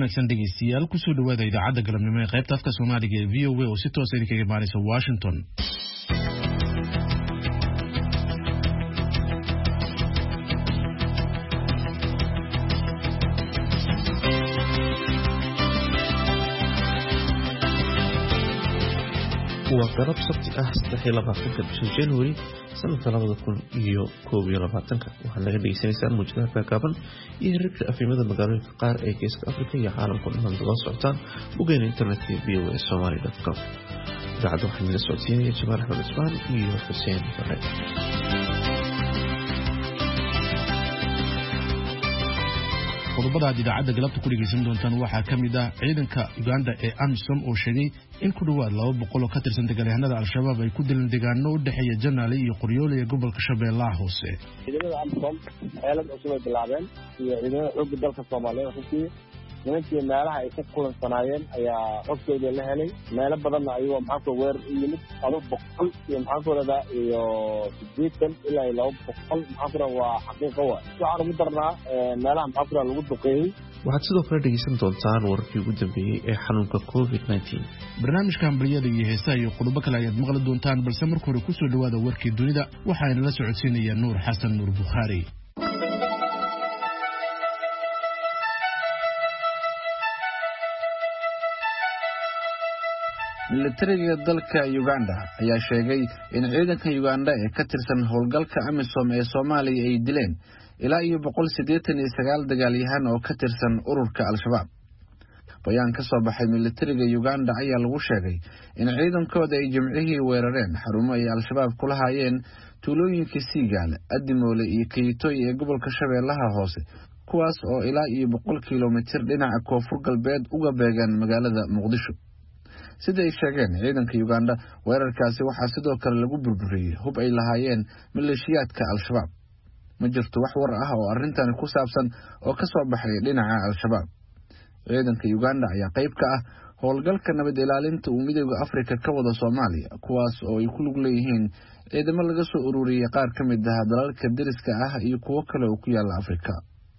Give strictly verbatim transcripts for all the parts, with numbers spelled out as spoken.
wanaagsan dhegeystayaal ku soo dhawaada idaacadda galabnimo ee qaybta afka Soomaaliga ee V O A oo si toos ah idinkaga imaanaysa Washington. وقرب سبت أحسن لبعضك بشهر جانوري سنة لبعض كل يو كوب يلا بعضك وحنا قد يسنسان مجتمع كابن يهرب في مدى مقارنة قار أي كيس أفريقيا عالم كل من دولار سعودان وقين إنترنت في بي او اس سومالي دوت كوم بعد واحد من السعوديين يجمع رحمة الإسبان ويو حسين فرحي qodobada idaacadda galabta ku dhageysan doontaan waxaa kamid ah ciidanka Uganda ee AMISOM oo sheegay in ku dhawaad laba boqol oo ka tirsan dagaalyahanada al-shabaab ay ku dileen deegaano u dhaxeeya Janaale iyo Qoryoole ee gobolka Shabeellaha Hoose. ciidamada AMISOM xeelad cusub ay bilaabeen iyo ciidamada xoogga dalka Soomaaliya runtii nimankii meelaha ay ka kulansanaayeen ayaa xogtooda la helay meelo badan ayuu maxaa weer yimid laba boqol iyo maxaa iyo sideetan ilaa laba boqol maxaa waa xaqiiqo waa waxaan ugu darnaa meelaha maxaa lagu duqeeyay waxaad sidoo kale dhegeysan doontaan wararkii ugu dambeeyay ee xanuunka covid nineteen barnaamijka hambaliyada iyo heesaha iyo qodobo kale ayaad maqli doontaan balse marka hore ku soo dhawaada warkii dunida waxaana la socodsiinaya Nuur Xasan Nuur Bukhari. militariga dalka Uganda ayaa sheegay in ciidanka Uganda ee ka tirsan howlgalka AMISOM ee Soomaaliya ay dileen ilaa iyo boqol siddeetan iyo sagaal dagaalyahan oo ka tirsan ururka al-shabaab. bayaan ka soo baxay militariga Uganda ayaa lagu sheegay in ciidankooda ay jimcihii weerareen xarumo ay al-shabaab ku lahaayeen tuulooyinka Siigaale, Adimoole iyo Kayitoy ee gobolka Shabeellaha Hoose, kuwaas oo ilaa iyo boqol kiiloomitir dhinaca koonfur galbeed uga beegan magaalada Muqdisho. sida ay sheegeen ciidanka Uganda weerarkaasi waxaa sidoo kale lagu burburiyay hub ay lahaayeen maleeshiyaadka al-shabaab. ma jirto wax war ah oo arrintan ku saabsan oo ka soo baxay dhinaca al-shabaab. ciidanka Uganda ayaa qayb ka ah howlgalka nabad ilaalinta uu midowga Afrika ka wada Soomaaliya, kuwaas oo ay ku lug leeyihiin ciidamo laga soo ururiyay qaar ka mid ah dalalka deriska ah iyo kuwo kale oo ku yaala Afrika.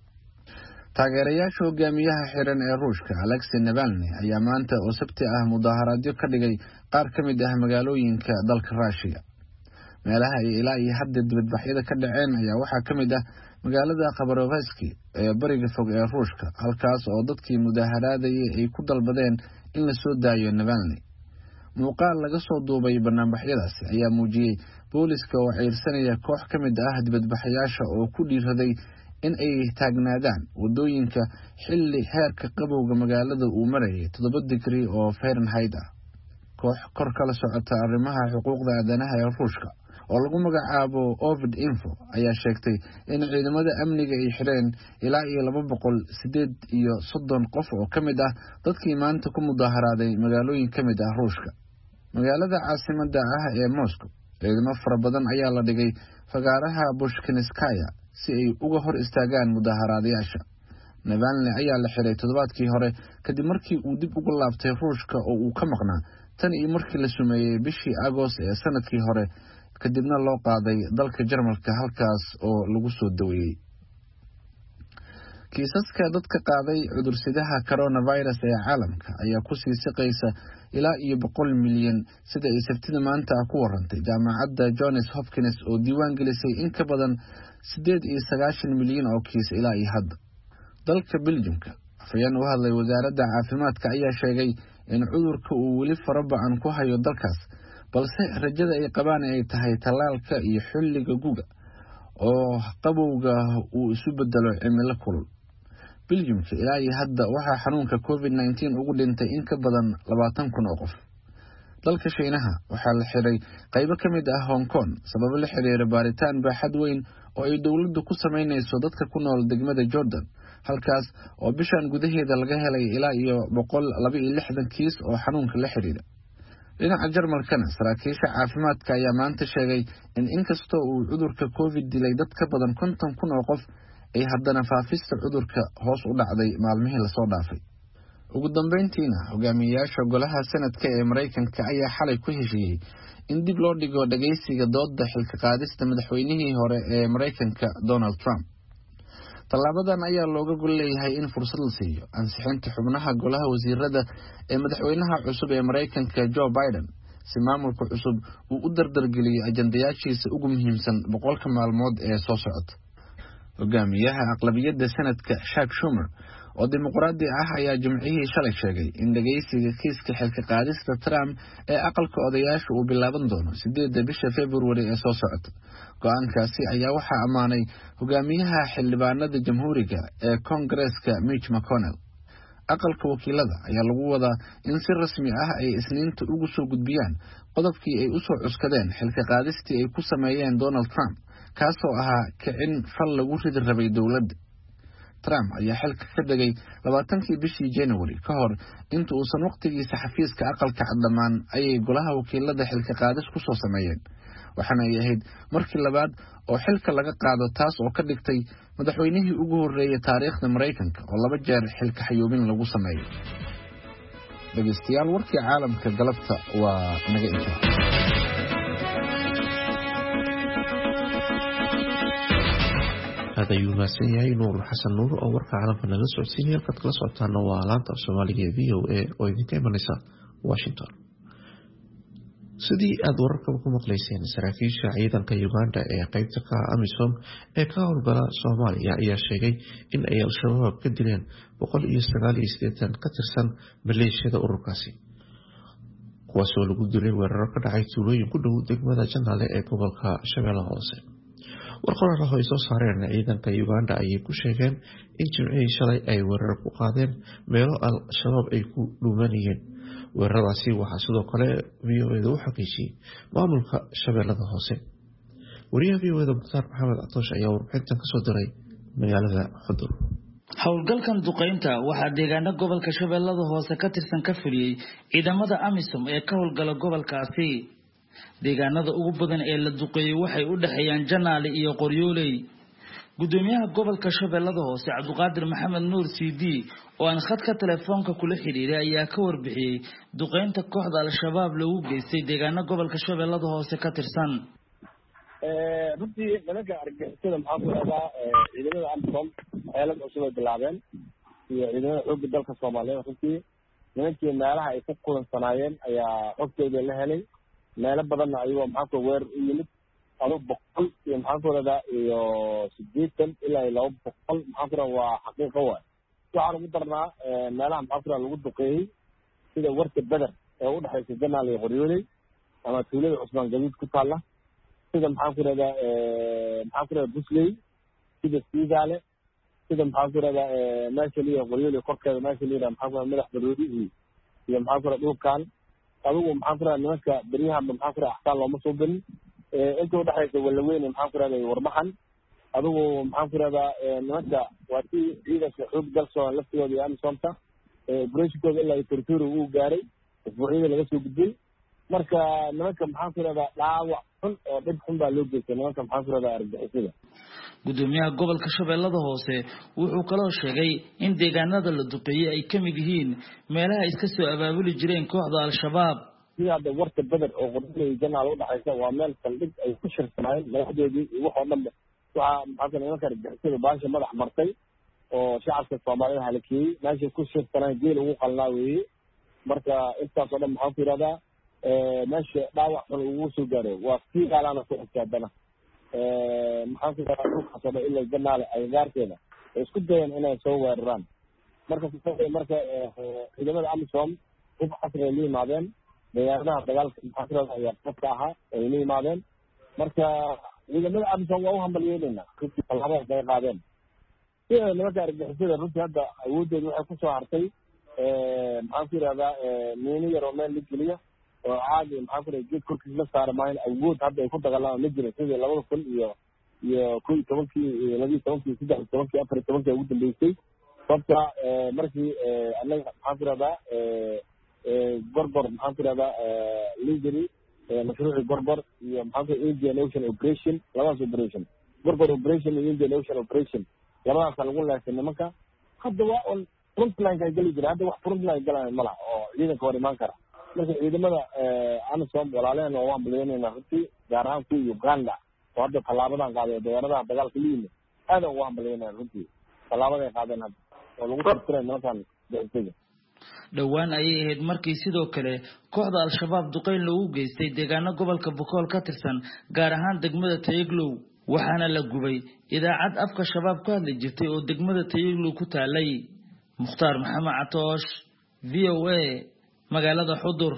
taageerayaasha hogaamiyaha xiran ee Ruushka Alexei Navalny ayaa maanta oo Sabti ah mudaharaadyo ka dhigay qaar ka mid ah magaalooyinka dalka Russia. meelaha ay ilaa iyo hadda dibadbaxyada ka dhaceen ayaa waxaa ka mid ah magaalada Khabarovsk ee bariga fog ee Ruushka, halkaas oo dadkii mudaharaadayay ay ku dalbadeen in la soo daayo Navalny. muuqaal laga soo duubay barnaamijyadaasi ayaa muujiyay booliska oo ciirsanaya koox ka mid ah dibadbaxayaasha oo ku dhiiraday in ay taagnaadaan wadooyinka xilli heerka qabowga magaalada uu marayay toddoba digrii oo Fahrenheit ah. koox kor kala socota arrimaha xuquuqda aadanaha ee Ruushka oo lagu magacaabo Ovid Info ayaa sheegtay in ciidamada amniga ay xireen ilaa iyo laba boqol sideed iyo soddon qof oo ka mid ah dadkii maanta ku mudaharaaday magaalooyin ka mid ah Ruushka. magaalada caasimadda ah ee Moscow ciidamo fara badan ayaa la dhigay fagaaraha Pushkinskaya si ay uga hor istaagaan mudaharaadayaasha. Navalny ayaa la xiray toddobaadkii hore kadib markii uu dib ugu laabtay Ruushka oo uu ka maqnaa tan iyo markii la sumeeyay bishii Agost ee sanadkii hore, kadibna loo qaaday dalka Jarmalka halkaas oo lagu soo daweeyay. kiisaska dadka qaaday cudursidaha coronavirus ee caalamka ayaa ku sii siqaysa ilaa iyo boqol milyan sida ay Sabtida maanta ku warantay jaamacadda Johns Hopkins oo diiwaan gelisay in ka badan siddeed iyo sagaashan milyan oo kiis ilaa iyo hadda. dalka Belgiumka afayeen u hadlay wasaaradda caafimaadka ayaa sheegay in cudurka uu weli faraba'an ku hayo dalkaas, balse rajada ay qabaan ay tahay talaalka iyo xilliga guga oo qabowga uu isu bedelo cimilo kulul. Belgiumka ilaa iyo hadda waxaa xanuunka covid nineteen ugu dhintay in ka badan labaatan kun oo qof. dalka Shiinaha waxaa la xiray qaybo ka mid ah Hong Kong sababo la xiriira baaritaan baaxad weyn oo ay dawladdu ku sameynayso dadka ku nool degmada Jordan, halkaas oo bishan gudaheeda laga helay ilaa iyo boqol laba iyo lixdan kiis oo xanuunka la xiriira. dhinaca Jarmalkana saraakiisha caafimaadka ayaa maanta sheegay in inkastoo uu cudurka covid dilay dad ka badan konton kun oo qof ay haddana faafista cudurka hoos u dhacday maalmihii la soo dhaafay. ugu dambeyntiina hogaamiyayaasha golaha sanadka ee Mareykanka ayaa xalay ku heshiiyay in dib loo dhigo dhageysiga doodda xilka qaadista madaxweynihii hore ee Mareykanka Donald Trump. tallaabadan ayaa looga gol leeyahay in fursad la siiyo ansixinta xubnaha golaha wasiirada ee madaxweynaha cusub ee Mareykanka Joe Biden si maamulka cusub uu u dardargeliyo ajandayaashiisa ugu muhiimsan boqolka maalmood ee soo socota. hogaamiyaha aqlabiyadda sanadka Chuck Schumer oo dimuqraadi ah ayaa jimcihii shalay sheegay in dhageysiga kiiska xilka qaadista Trump ee aqalka odayaasha uu bilaaban doono sideedda bisha February ee soo socota. go'aankaasi ayaa waxaa amaanay hogaamiyaha xildhibaanada jamhuuriga ee Congress-ka Mitch McConnell. aqalka wakiilada ayaa lagu wadaa in si rasmi ah ay isniinta ugu soo gudbiyaan qodobkii ay u soo cuskadeen xilka qaadistii ay ku sameeyeen Donald Trump kaasoo ahaa kicin fal lagu ridi rabay dowladda. Trump ayaa xilka ka degay labaatankii bishii January ka hor inta uusan waqtigiisa xafiiska aqalka cad dhamaan ayay golaha wakiilada xilka qaadis ku soo sameeyeen. waxaana ay ahayd markii labaad oo xilka laga qaado taas oo ka dhigtay madaxweynihii ugu horeeyay taariikhda Mareykanka oo laba jeer xilka xayuubin lagu sameeyay. dhageystayaal warkii caalamka galabta waa naga intaa. هذا يوم سيئي نور حسن نور أو ورقة عالم فنغس وعسيني القد كلا سعطانا وعلامة الصومالية في أو إيه وإذن كيما نساء واشنطن. sidii aad wararkaba ku maqlayseen saraakiisha ciidanka Uganda ee qaybta ka AMISOM ee ka howlgala Soomaaliya ayaa sheegay in ay al-shabaab ka dileen boqol iyo sagaal iyo siddeetan ka tirsan maleeshiyada ururkaasi kuwaasoo lagu dilay weeraro ka dhacay tuulooyin ku dhow degmada Janaale ee gobolka Shabeellaha Hoose. warqadaha ay soo saareen ciidanka Uganda ayay ku sheegeen in jimcihii shalay ay weerar ku qaadeen meelo al-shabaab ay ku dhuumanayeen. weeraradaasi waxaa sidoo kale V O A u xaqiijiyay maamulka Shabeellaha Hoose. wariyaha V O A Mukhtaar Maxamed Atoosh ayaa warbixintan ka soo diray magaalada Xudur. howlgalkan duqeynta waxaa deegaano gobolka Shabeellaha Hoose ka tirsan ka fuliyay ciidamada AMISOM ee ka howlgala gobolkaasi. deegaanada ugu badan ee la duqeeyay waxay u dhaxeeyaan Janaale iyo Qoryooley. gudoomiyaha gobolka Shabeellaha Hoose Cabduqaadir Maxamed Nuur C D oo aan khadka telefoonka kula xiriiray ayaa ka warbixiyay duqeynta kooxda al-shabaab lagu geystay deegaano gobolka Shabeellaha Hoose ka tirsan. ee runtii nimanka argagixisada maxaa ku dhacdaa ciidamada AMISOM xeelad cusub ay bilaabeen iyo ciidamada xoogga dalka Soomaaliyeed runtii nimankii meelaha ay ka kulansanaayeen ayaa xogtooda la helay. meelo badanna ayuu maxaa ku weer u yimid ado boqol iyo maxaa ku radaa iyo siddeetan ilaa laba boqol maxaa ku radaa waa xaqiiqo waay. waxaan ugu darnaa meelaha maxaa ku radaa lagu duqeeyay sida warka Badar ee u dhaxaysa Janaale iyo Qoryooley ama tuulada Cusmaan Gaduud ku taala sida maxaa ku radaa maxaa ku radaa Busley sida Siidaale sida maxaa ku radaa meesha liya Qoryooley korkeeda meesha liya maxaa ku radaa madax baroodi iyo maxaa ku radaa dhulkaan adigu maxaa ku radaa nimanka beriyahan maxaa ku radaa axtaan looma soo gelin inta u dhaxaysa walaweyn maxaa ku radaa warmaxan adigu maxaa ku radaa nimanka waa si ciidanka xoog dalso laftigooda iyo AMISOMta operatiinkooda ilaa ay territory uu gaaray isbuucyada laga soo gudbay. marka nimanka maxaa ku radaa dhaawac xun oo dhib xun baa loo geystay nimanka maxaa ku radaa argagixisada. gudoomiyaha gobolka Shabeellaha Hoose wuxuu kaloo sheegay in deegaanada la duqeeyay ay ka mid yihiin meelaha iska soo abaabuli jireen kooxda al-shabaab. sida warka Badar oo Qoryooley iyo Janaale u dhaxaysa waa meel saldhig ay ku shirsanayeen madaxdoodii iyo wax oo dhan waxa maxaa nimanka argagixisada baasha madax martay oo shacabka Soomaaliyeed halkii meesha ku shirsanay geel ugu qalnaa weeye. marka intaas oo dhan maxaa ku yiraahdaa meesha dhaawac xun ugu soo gaaray waa sii qaalana ku xisaabtana maxaa ku yiraahdaa qasaba ilaa Janaale ay gaarkeeda isku dayeen inay soo weeraraan. marka marka ciidamada AMISOM u xasray liimaadeen deegaanada dagaalka maxaa ku yiraahdaa ayaa qofka ahaa ay liimaadeen. marka ciidamada AMISOM waa u hambalyeynayna runtii tallaabada ay qaadeen. sida nimanka argagixisada runtii hadda awoodooda waxay ku soo hartay maxaa ku yiraahdaa miino yar oo meel la geliya oo caadi maxaa ku yiraahdaa geed korkiisa la saara maayn awood hadda ay ku dagaallamaan ma jirin sidii labada kun iyo iyo kow iyo tobankii iyo laba iyo tobankii saddex iyo tobankii afar iyo tobankii ugu dambeysay. sababta markii annaga maxaa ku yiraahdaa gorgor maxaa ku yiraahdaa legally mashruuci gorgor iyo maxaa ku Indian Ocean Operation labadaas operation gorgor operation iyo Indian Ocean Operation labadaas lagu leeyahay nimanka hadda waa on frontline ka gali jira hadda wax frontline galaan ma laha oo ciidanka hor imaan kara. marka ciidamada AMISOM walaaleen oo waan bilaynayna runtii gaar ahaan kuwa Uganda oo hadda tallaabadan qaaday deegaanada dagaalka liime aad ugu waan bilaynayna runtii tallaabaday qaadeen hadda oo lagu tirtiray nimankan dicsiga. dhowaan ayay ahayd markii sidoo kale kooxda al-shabaab duqeyn loogu geystay deegaano gobolka Bokool ka tirsan gaar ahaan degmada Tayaglow waxaana la gubay idaacad afka shabaab ku hadli jirtay oo degmada Tayaglow ku taalay. Mukhtaar Maxamed Catoosh, V O A, magaalada Xudur.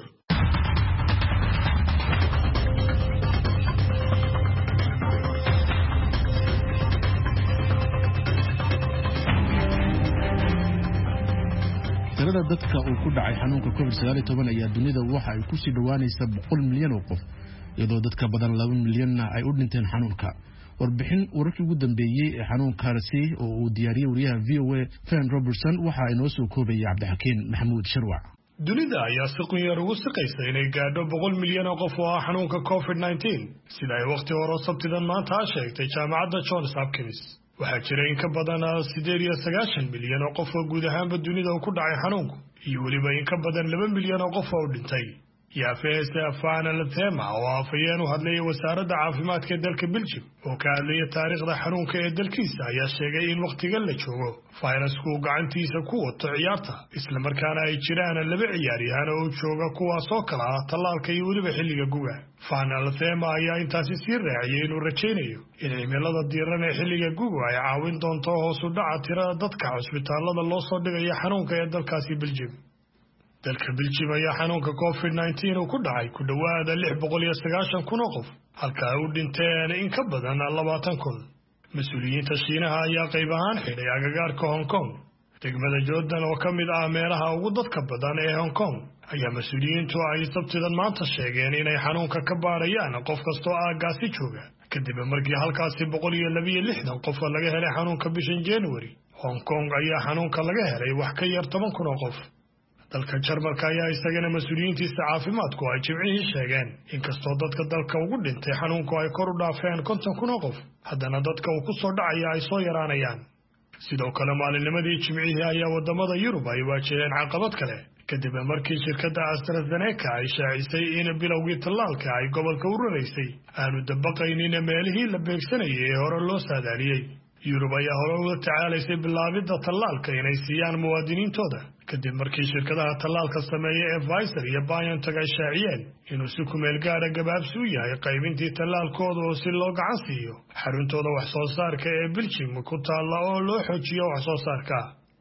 tirada dadka uu ku dhacay xanuunka covid sagaal iyo toban ayaa dunida waxa ay ku sii dhawaanaysaa boqol milyan oo qof iyadoo dadka badan laba milyanna ay u dhinteen xanuunka. warbixin wararkii ugu dambeeyay ee xanuunkaasi oo uu diyaariyay wariyaha V O A Fen Robertson waxa ay noo soo koobayay Cabdixakiin Maxamuud Sharwac. dunida ayaa si qunyar ugu siqaysa inay gaadho boqol milyan oo qof oo ah xanuunka covid nineteen sida ay waqti hore sabtidan maanta sheegtay jaamacadda Johns Hopkins. waxaa jira in ka badan sideed iyo sagaashan milyan oo qof oo guud ahaanba dunida ku dhacay xanuunku iyo waliba in ka badan laba milyan oo qof oo dhintay. yaafeese afaana la teema oo afayeen u hadlay wasaaradda caafimaadka ee dalka Belgium oo ka hadlaya taariikhda xanuunka ee dalkiisa ayaa sheegay in waqtiga la joogo fayrasku gacantiisa ku wato ciyaarta isla markaana ay jiraan laba ciyaaryahan oo jooga kuwaas oo kala ah tallaalka iyo waliba xilliga guga. faana la teema ayaa intaasi sii raaciyay inuu rajaynayo in cimilada diiran ee xilliga guga ay caawin doonto hoos u dhaca tirada dadka cusbitaalada loo soo dhigayo xanuunka ee dalkaasi Belgium. dalka Belgium ayaa xanuunka covid nineteen uu ku dhacay ku dhawaada lix boqol iyo sagaashan kun oo qof halka ay u dhinteen in ka badan labaatan kun. mas-uuliyiinta Shiinaha ayaa qayb ahaan xidhay agagaarka Hong Kong. degmada Jordan oo ka mid ah meelaha ugu dadka badan ee Hong Kong ayaa mas-uuliyiintu ay sabtidan maanta sheegeen inay xanuunka ka baarayaan qof kasta oo aagaasi jooga kadib markii halkaasi boqol iyo laba iyo lixdan qof laga helay xanuunka bishan January. Hong Kong ayaa xanuunka laga helay wax ka yar toban kun oo qof. dalka Jarmalka ayaa isagana mas-uuliyiintiisa caafimaadku ay jimcihii sheegeen inkastoo dadka dalka ugu dhintay xanuunku ay kor u dhaafeen konton kun oo qof haddana dadka uu ku soo dhacaya ay soo yaraanayaan. sidoo kale maalinnimadii jimcihii ayaa wadamada Yurub ay waajaheen caqabad kale kadib markii shirkadda AstraZeneca ay shaacisay in bilowgii tallaalka ay gobolka u raraysay aanu dabaqaynin meelihii la beegsanayay ee hore loo saadaaliyey. Yurub ayaa hore ula tacaalaysay bilaabidda tallaalka inay siiyaan muwaadiniintooda kadib markii shirkadaha tallaalka sameeya ee Pfizer iyo BioNTech ay shaaciyeen inuu si ku meel gaara gabaabsi u yahay qaybintii tallaalkooda oo si loo gacan siiyo xaruntooda wax soo saarka ee Belgium ku taalla oo loo xoojiyo wax soo saarka.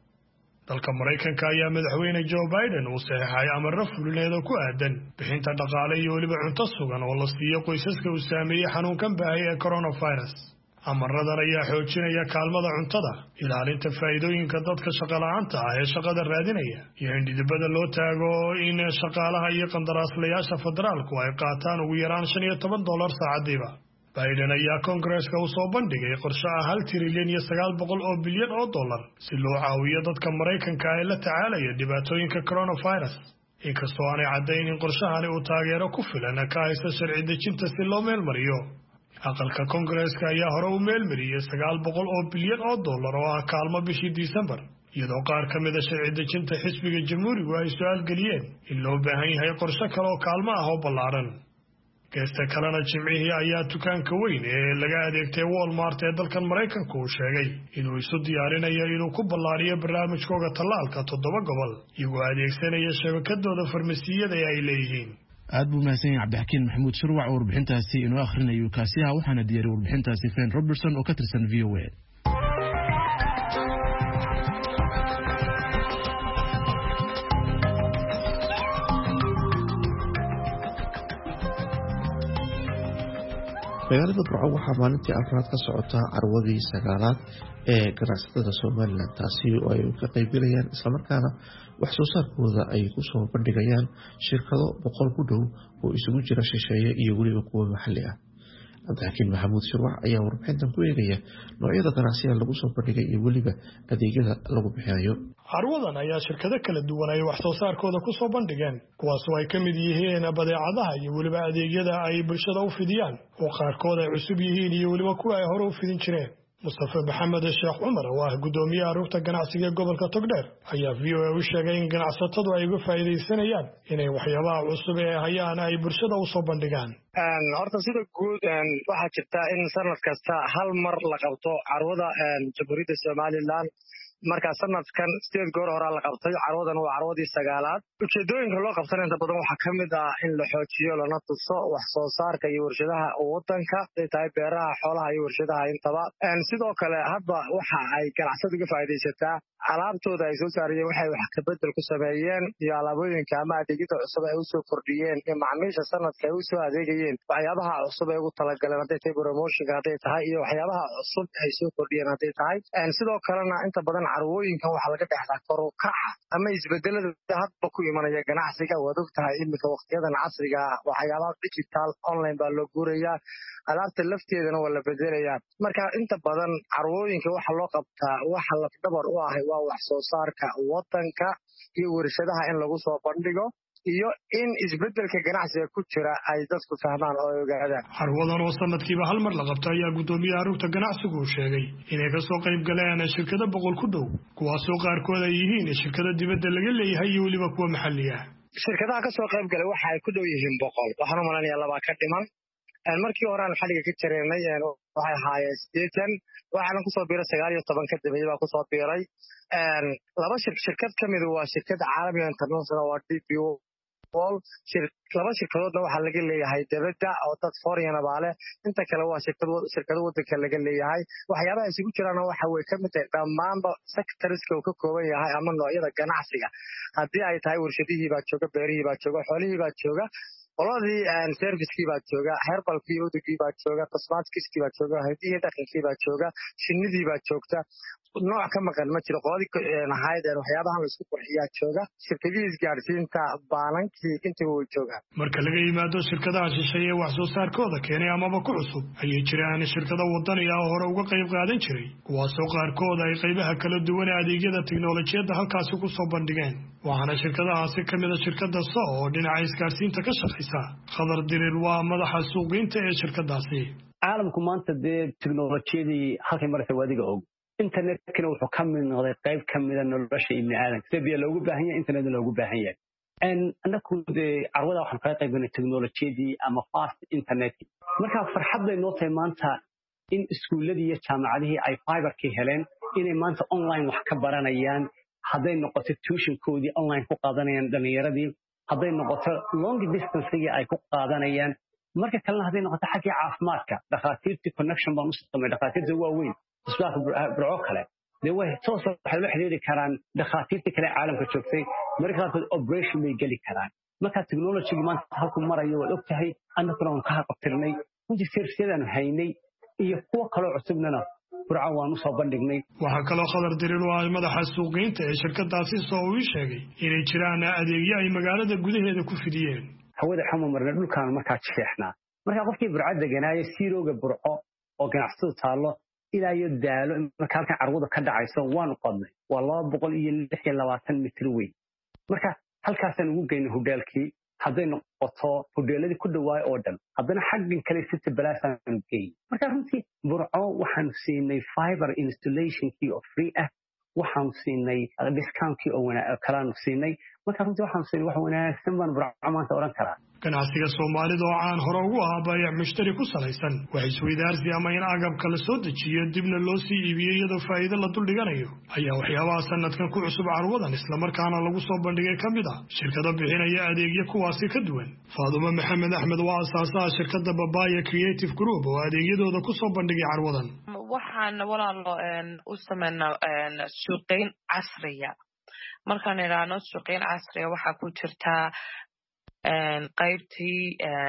dalka Mareykanka ayaa madaxweyne Joe Biden uu saxeexay amarro fulineed oo ku aadan bixinta dhaqaale iyo waliba cunto sugan oo la siiyo qoysaska uu saameeyay xanuunkan baahay ee coronavirus. amaradan ayaa xoojinaya kaalmada cuntada, ilaalinta faa'iidooyinka dadka shaqo la'aanta ah ee shaqada raadinaya, iyo in dhidibada loo taago in shaqaalaha iyo qandaraaslayaasha federaalku ay qaataan ugu yaraan shan iyo toban dollar saacadiiba. Biden ayaa Kongareeska u soo bandhigay qorshe ah hal trilyan iyo sagaal boqol oo bilyan oo dollar si loo caawiyo dadka Mareykanka ee la tacaalaya dhibaatooyinka coronavirus. inkastoo aanay caddayn in qorshahani uu taageero ku filan ka haysto sharci dejinta si loo meel mariyo. aqalka Kongareeska ayaa hore u meel mariyay sagaal boqol oo bilyan oo dollar oo ah kaalmo bishii December, iyadoo qaar ka mid ah sharci dejinta xisbiga Jamhuurigu ay su'aal geliyeen in loo baahan yahay qorshe kale oo kaalmo ah oo ballaaran. geesta kalena jimcihii ayaa dukaanka weyn ee laga adeegtay Walmart ee dalkan Mareykanka uu sheegay inuu isu diyaarinayo inuu ku ballaariyo barnaamijkooda tallaalka toddoba gobol iyagoo adeegsanaya shabakadooda farmasiyada ay leeyihiin. aad buu mahadsan yahay Cabdixakiin Maxamuud Sharwac oo warbixintaasi inoo akhrinayo kaasiha waxaana diyaariyay warbixintaasi Fen Robertson oo ka tirsan V O A. magaalada Burco waxaa maalintii afraad ka socota carwadii sagaalaad ee ganacsatada Soomaaliland, taasi oo ay ka qaybgalayaan islamarkaana wax soo saarkooda ay ku soo bandhigayaan shirkado boqol ku dhow oo isugu jira shisheeye iyo weliba kuwa maxalli ah. Cabdixakiin Maxamuud Sharwac ayaa warbixintan ku eegaya noocyada ganacsiga lagu soo bandhigay iyo weliba adeegyada lagu bixinayo. carwadan ayaa shirkado kala duwan ay wax soo saarkooda ku soo bandhigeen, kuwaas oo ay ka mid yihiin badeecadaha iyo weliba adeegyada ay bulshada u fidiyaan oo qaarkood ay cusub yihiin iyo weliba kuwa ay hore u fidin jireen. Mustafa Maxamed Sheekh Cumar oo ah gudoomiyaha rugta ganacsiga gobolka Togdheer ayaa V O A u sheegay in ganacsatadu ay uga faa'iideysanayaan inay waxyaabaha cusub ee hayaan ay bulshada u soo bandhigaan. horta sida guud waxa jirta in sanad kasta hal mar la qabto carwada Jamhuuriyadda Soomaaliland marka sanadkan sideed goor hore la qabtay carwadan waa carwadii sagaalaad ujeedooyinka loo qabtay inta badan waxa kamid ah in la xoojiyo lana tuso wax soo saarka iyo warshadaha wadanka ay tahay beeraha xoolaha iyo warshadaha intaba sidoo kale hadba waxa ay ganacsatadu uga faa'iideysataa alaabtooda ay soo saarayeen waxay wax ka bedel ku sameeyeen iyo alaabooyinka ama adeegyada cusub ay u soo kordhiyeen ee macaamiisha sanadka ay u soo adeegayeen waxyaabaha cusub ee ugu talagaleen haday tahay promotion haday tahay iyo waxyaabaha cusub ay soo kordhiyeen haday tahay sidoo kalena inta badan carwooyinkan waxa laga dhaxlaa kor u kaca ama isbedelada hadba ku imanaya ganacsiga wad og tahay imika waqtiyadan casriga waxyaabaha digital online baa loo guurayaa alaabta lafteedana waa la bedelayaa marka inta badan carwooyinka waxa loo qabtaa waxa la dabar u ah waa wax soo saarka wadanka iyo warshadaha in lagu soo bandhigo iyo in isbedelka ganacsiga ku jira ay dadku fahmaan oo ogaadaan. Carwadan oo sanadkiiba hal mar la qabto ayaa gudoomiyaha rugta ganacsigu uu sheegay inay ka soo qayb galeen shirkado boqol ku dhow kuwaas oo qaarkood ay yihiin shirkado dibadda laga leeyahay iyo waliba kuwa maxalli ah. Shirkadaha ka soo qayb galay waxa ay ku dhow yihiin boqol waxaan u maleynayaa laba ka dhiman markii hore aan xaliga ka jireenay waxay ahaayeen sideetan waxaan ku soo biiray sagaal iyo toban ka dambeeyay baa ku soo biiray laba shirkad kamid ah waa shirkad caalami ah international waa D P O laba shirkadoodna waxaa laga leeyahay dibadda oo dad foreign abaale inta kale waa shirkado shirkado wadanka laga leeyahay waxyaabaha isugu jiraan waxa way kamid tahay dhammaanba sectorska uu ka kooban yahay ama noocyada ganacsiga haddii ay tahay warshadihii baa jooga beerihii baa jooga xoolihii baa jooga qoladii servicekii baa jooga herbalkii udugii baa jooga cosmetics baa jooga hadii dhaqankii baa jooga shinnidii baa joogta nooc ka maqan ma jiro qoladii ahayd waxyaabaha la isku qurxiyaa jooga shirkadihii isgaarsiinta baanankii intii way joogaan marka laga yimaado shirkadaha shisheeye wax soo saarkooda keenay amaba ku cusub ayay jiraan shirkado wadani ah hore uga qayb qaadan jiray kuwaasoo qaarkood ay qaybaha kala duwan ee adeegyada tiknoolajiyadda halkaasi ku soo bandhigeen waxaana shirkadahaasi ka mid ah shirkadda so oo dhinaca isgaarsiinta ka shaqaysa khadar dirir waa madaxa suuqgeynta ee shirkadaasi caalamku maanta dee tiknoolajiyadii halkay maraysa waadiga og internetkana wuxuu ka mid noqday qayb ka mida nolosha ibni aadanka sida biyo loogu baahan yahay internetna loogu baahan yahay annaku dee carwada waxaan kaga qaybgalnay teknolojiyadii ama fast internet marka farxad bay noo tahay maanta in iskuulladii iyo jaamacadihii ay fiberkii heleen inay maanta online wax ka baranayaan hadday noqoto tuitionkoodii online ku qaadanayaan dhallinyaradii hadday noqoto long distancegii ay ku qaadanayaan marka kalena hadday noqoto xaggii caafimaadka dhakhaatiirtii connection baan u samay dhakhaatiirta waaweyn isbitaalka burco kale dee way toos waxay la xiriiri karaan dhakhaatiirta kale caalamka joogtay marka qaarkood operation bay geli karaan marka technology maanta halku marayo waad ogtahay annaguna waan ka haqabtirnay runtii servisyadaanu haynay iyo kuwa kaloo cusubnana burco waan u soo bandhignay waxaa kaloo khadar dirir oo ah madaxa suuqgeynta ee shirkadaasi soo uu sheegay inay jiraan adeegyo ay magaalada gudaheeda ku fidiyeen hawada xamu marna dhulkaan markaa jeexnaa marka qofkii burco deganaayo siirooga burco oo ganacsadu taallo ilaa iyo daalo marka halkan carwada ka dhacayso waanu qodnay waa laba boqol iyo lix iyo labaatan mitir weyn marka halkaasaan ugu geynay hodheelkii hadday noqoto hodheeladii ku dhawaay oo dhan haddana xaggan kale city balaasaan geyn marka runtii burco waxaanu siinay fiber installationkii oo free ah waxaanu siinay discountkii oo kalaanu siinay marka runtii waxaanu siinay wax wanaagsan baan burco maanta odhan karaa ganacsiga Soomaalida oo aan hore ugu ahaa baayac mushtari ku salaysan waxay isweydaarsi ama in agabka la soo dejiyo dibna loo sii iibiyo iyadoo faa'iido la dul dhiganayo ayaa waxyaabaha sanadkan ku cusub carwadan isla markaana lagu soo bandhigay ka mid ah shirkado bixinaya adeegyo kuwaasi ka duwan Faadumo Maxamed Axmed waa aasaasaha shirkadda Babaya Creative Group oo adeegyadooda ku soo bandhigay carwadan waxaan walaalo u sameynaa suuqeyn casriya markaan iraano suuqeyn casriya waxa ku jirta qaybtii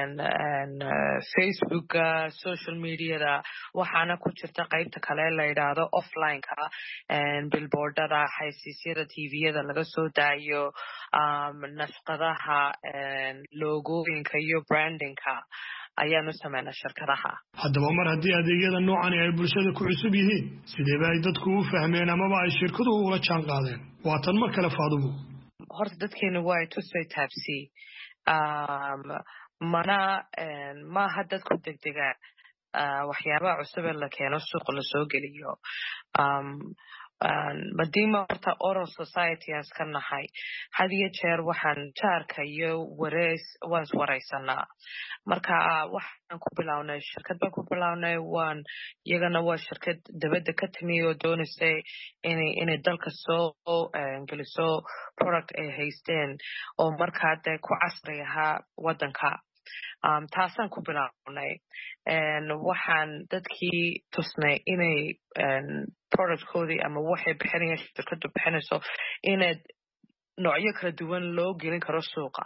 Facebook social media waxaana ku jirta qaybta kale la yiraahdo offline ka billboardada xaysiisyada T V-yada laga soo daayo nashqadaha logooyinka iyo brandingka ayaanu sameynaa shirkadaha haddaba mar haddii adeegyada noocan ay bulshada ku cusub yihiin sidee bay dadku u fahmeen ama ay shirkaduhu ula jaan qaadeen waa tan mar kale Faadumo horta dadkeenu waa tusay taabsi mana maaha dadku degdegaan waxyaabaha cusub ee la keeno suuqa lasoo geliyo madiima horta oral society aan iska nahay had iyo jeer waxaan jaarka iyo wareys waan iswareysanaa marka waxaan ku bilownay shirkad baan ku bilownay waan iyagana waa shirkad dabadda ka timi oo doonaysay inay inay dalka soo geliso product ay haysteen oo markaa dee ku casri ahaa waddanka taasaan ku bilownay waxaan dadkii tusnay inay productkoodii ama waxay bixinayaan shirkadu bixinayso inaad noocyo kala duwan loo gelin karo suuqa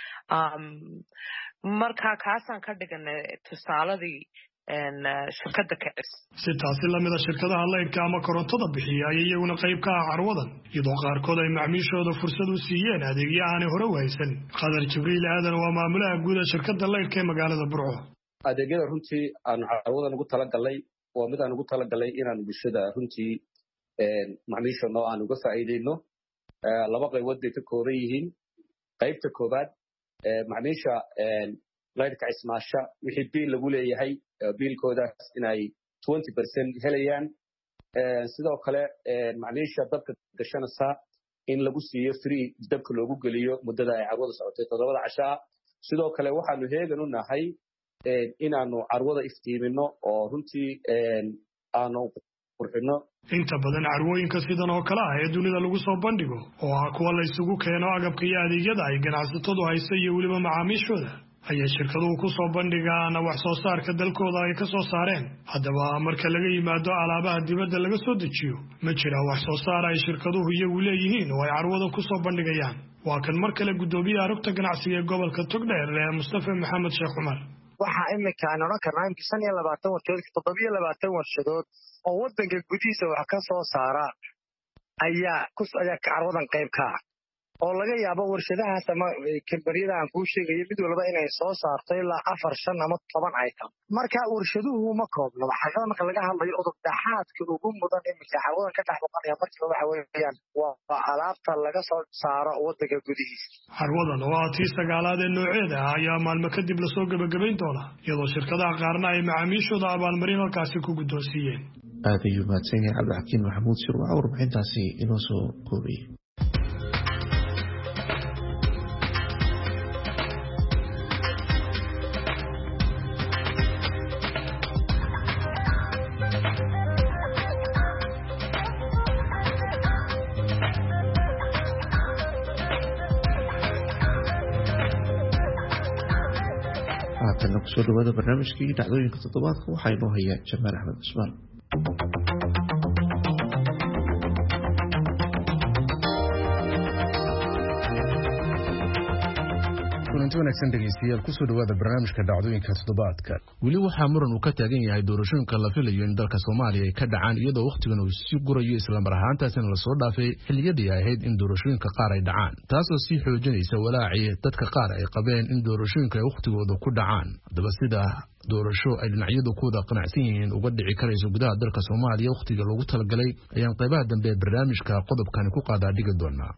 marka kaasaan ka dhiganay tusaaladii shirkada kacis si taasi lamida shirkadaha laydhka ama korontada bixiya ayay iyaguna qayb ka ah carwadan iyadoo qaarkood ay macmiishooda fursad u siiyeen adeegyo aanay hore waysan qadar jibriil aadan waa maamulaha guud ee shirkada laydhka ee magaalada burco adeegyada runtii aan carwadan ugu talagalay waa mid aan ugu talagalay inaan bulshada runtii macmiishano aan uga faa'iideyno laba qaybood bay ka kooban yihiin qaybta koobaad macmiisha laydhka cismaasha wixii biil lagu leeyahay biilkoodaas inay twenty percent helayaan sidoo kale macmiisha dabka gashanaysa in lagu siiyo free dabka loogu geliyo muddada ay carwada socotay toddobada cashaa sidoo kale waxaanu heegan u nahay inaanu carwada iftiimino oo runtii aanu qurxino inta badan carwooyinka sidan oo kale ah ee dunida lagu soo bandhigo oo ah kuwa la isugu keeno agabka iyo adeegyada ay ganacsatadu hayso iyo weliba macaamiishooda ayay shirkaduhu ku soo bandhigaan wax soo saarka dalkooda ay ka soo saareen haddaba marka laga yimaado alaabaha dibadda laga soo dejiyo ma jira wax soo saar ay shirkaduhu iyagu leeyihiin oo ay carwada ku soo bandhigayaan waa kan mar kale guddoomiyaha rugta ganacsiga ee gobolka togdheer ee mustafa maxamed sheekh cumar waxaa iminka aan odhan karnaa imka shan iyo labaatan warshadood toddobiyo labaatan warshadood oo waddanka gudihiisa wax ka soo saara ayaa ayaa carwadan qayb ka ah oo laga yaabo warshadahaas ama kambaniyada aan kuu sheegayo mid walba inay soo saarto ilaa afar shan ama toban item marka warshaduhu ma koobno xaqiiqada marka laga hadlayo udubdhaxaadka ugu mudan iminka carwadan ka dhex muuqanaya markiiba waxa weeyaan waa alaabta laga soo saaro waddanka gudihiisa carwadan waa tii sagaalaad ee nooceeda ah ayaa maalmo kadib lasoo gebagabayn doonaa iyadoo shirkadaha qaarna ay macaamiishooda abaalmarin halkaasi ku guddoonsiiyeen aad ayuu mahadsan yahay cabdixakiin maxamuud shirwaca warbixintaasi inoo soo koobiyey haatana kusoo dhawaada barnaamijkii dhacdooyinka toddobaadka waxaa inoo haya jamaal axmed cusmaan kulanti wanaagsan dhegeystayaal kusoo dhawaada barnaamijka dhacdooyinka toddobaadka weli waxaa muran uu ka taagan yahay doorashooyinka la filayo in dalka soomaaliya ay ka dhacaan iyadoo wakhtigan uu sii gurayo islamar ahaantaasina lasoo dhaafay xilliyadii ahayd in doorashooyinka qaar ay dhacaan taasoo sii xoojinaysa walaacii dadka qaar ay qabeen in doorashooyinka ay wakhtigooda ku dhacaan haddaba sida doorasho ay dhinacyadu kuwada qanacsan yihiin uga dhici karayso gudaha dalka soomaaliya wakhtiga loogu talagalay ayaan qaybaha dambe ee barnaamijka qodobkani ku qaadaa dhigi doonaa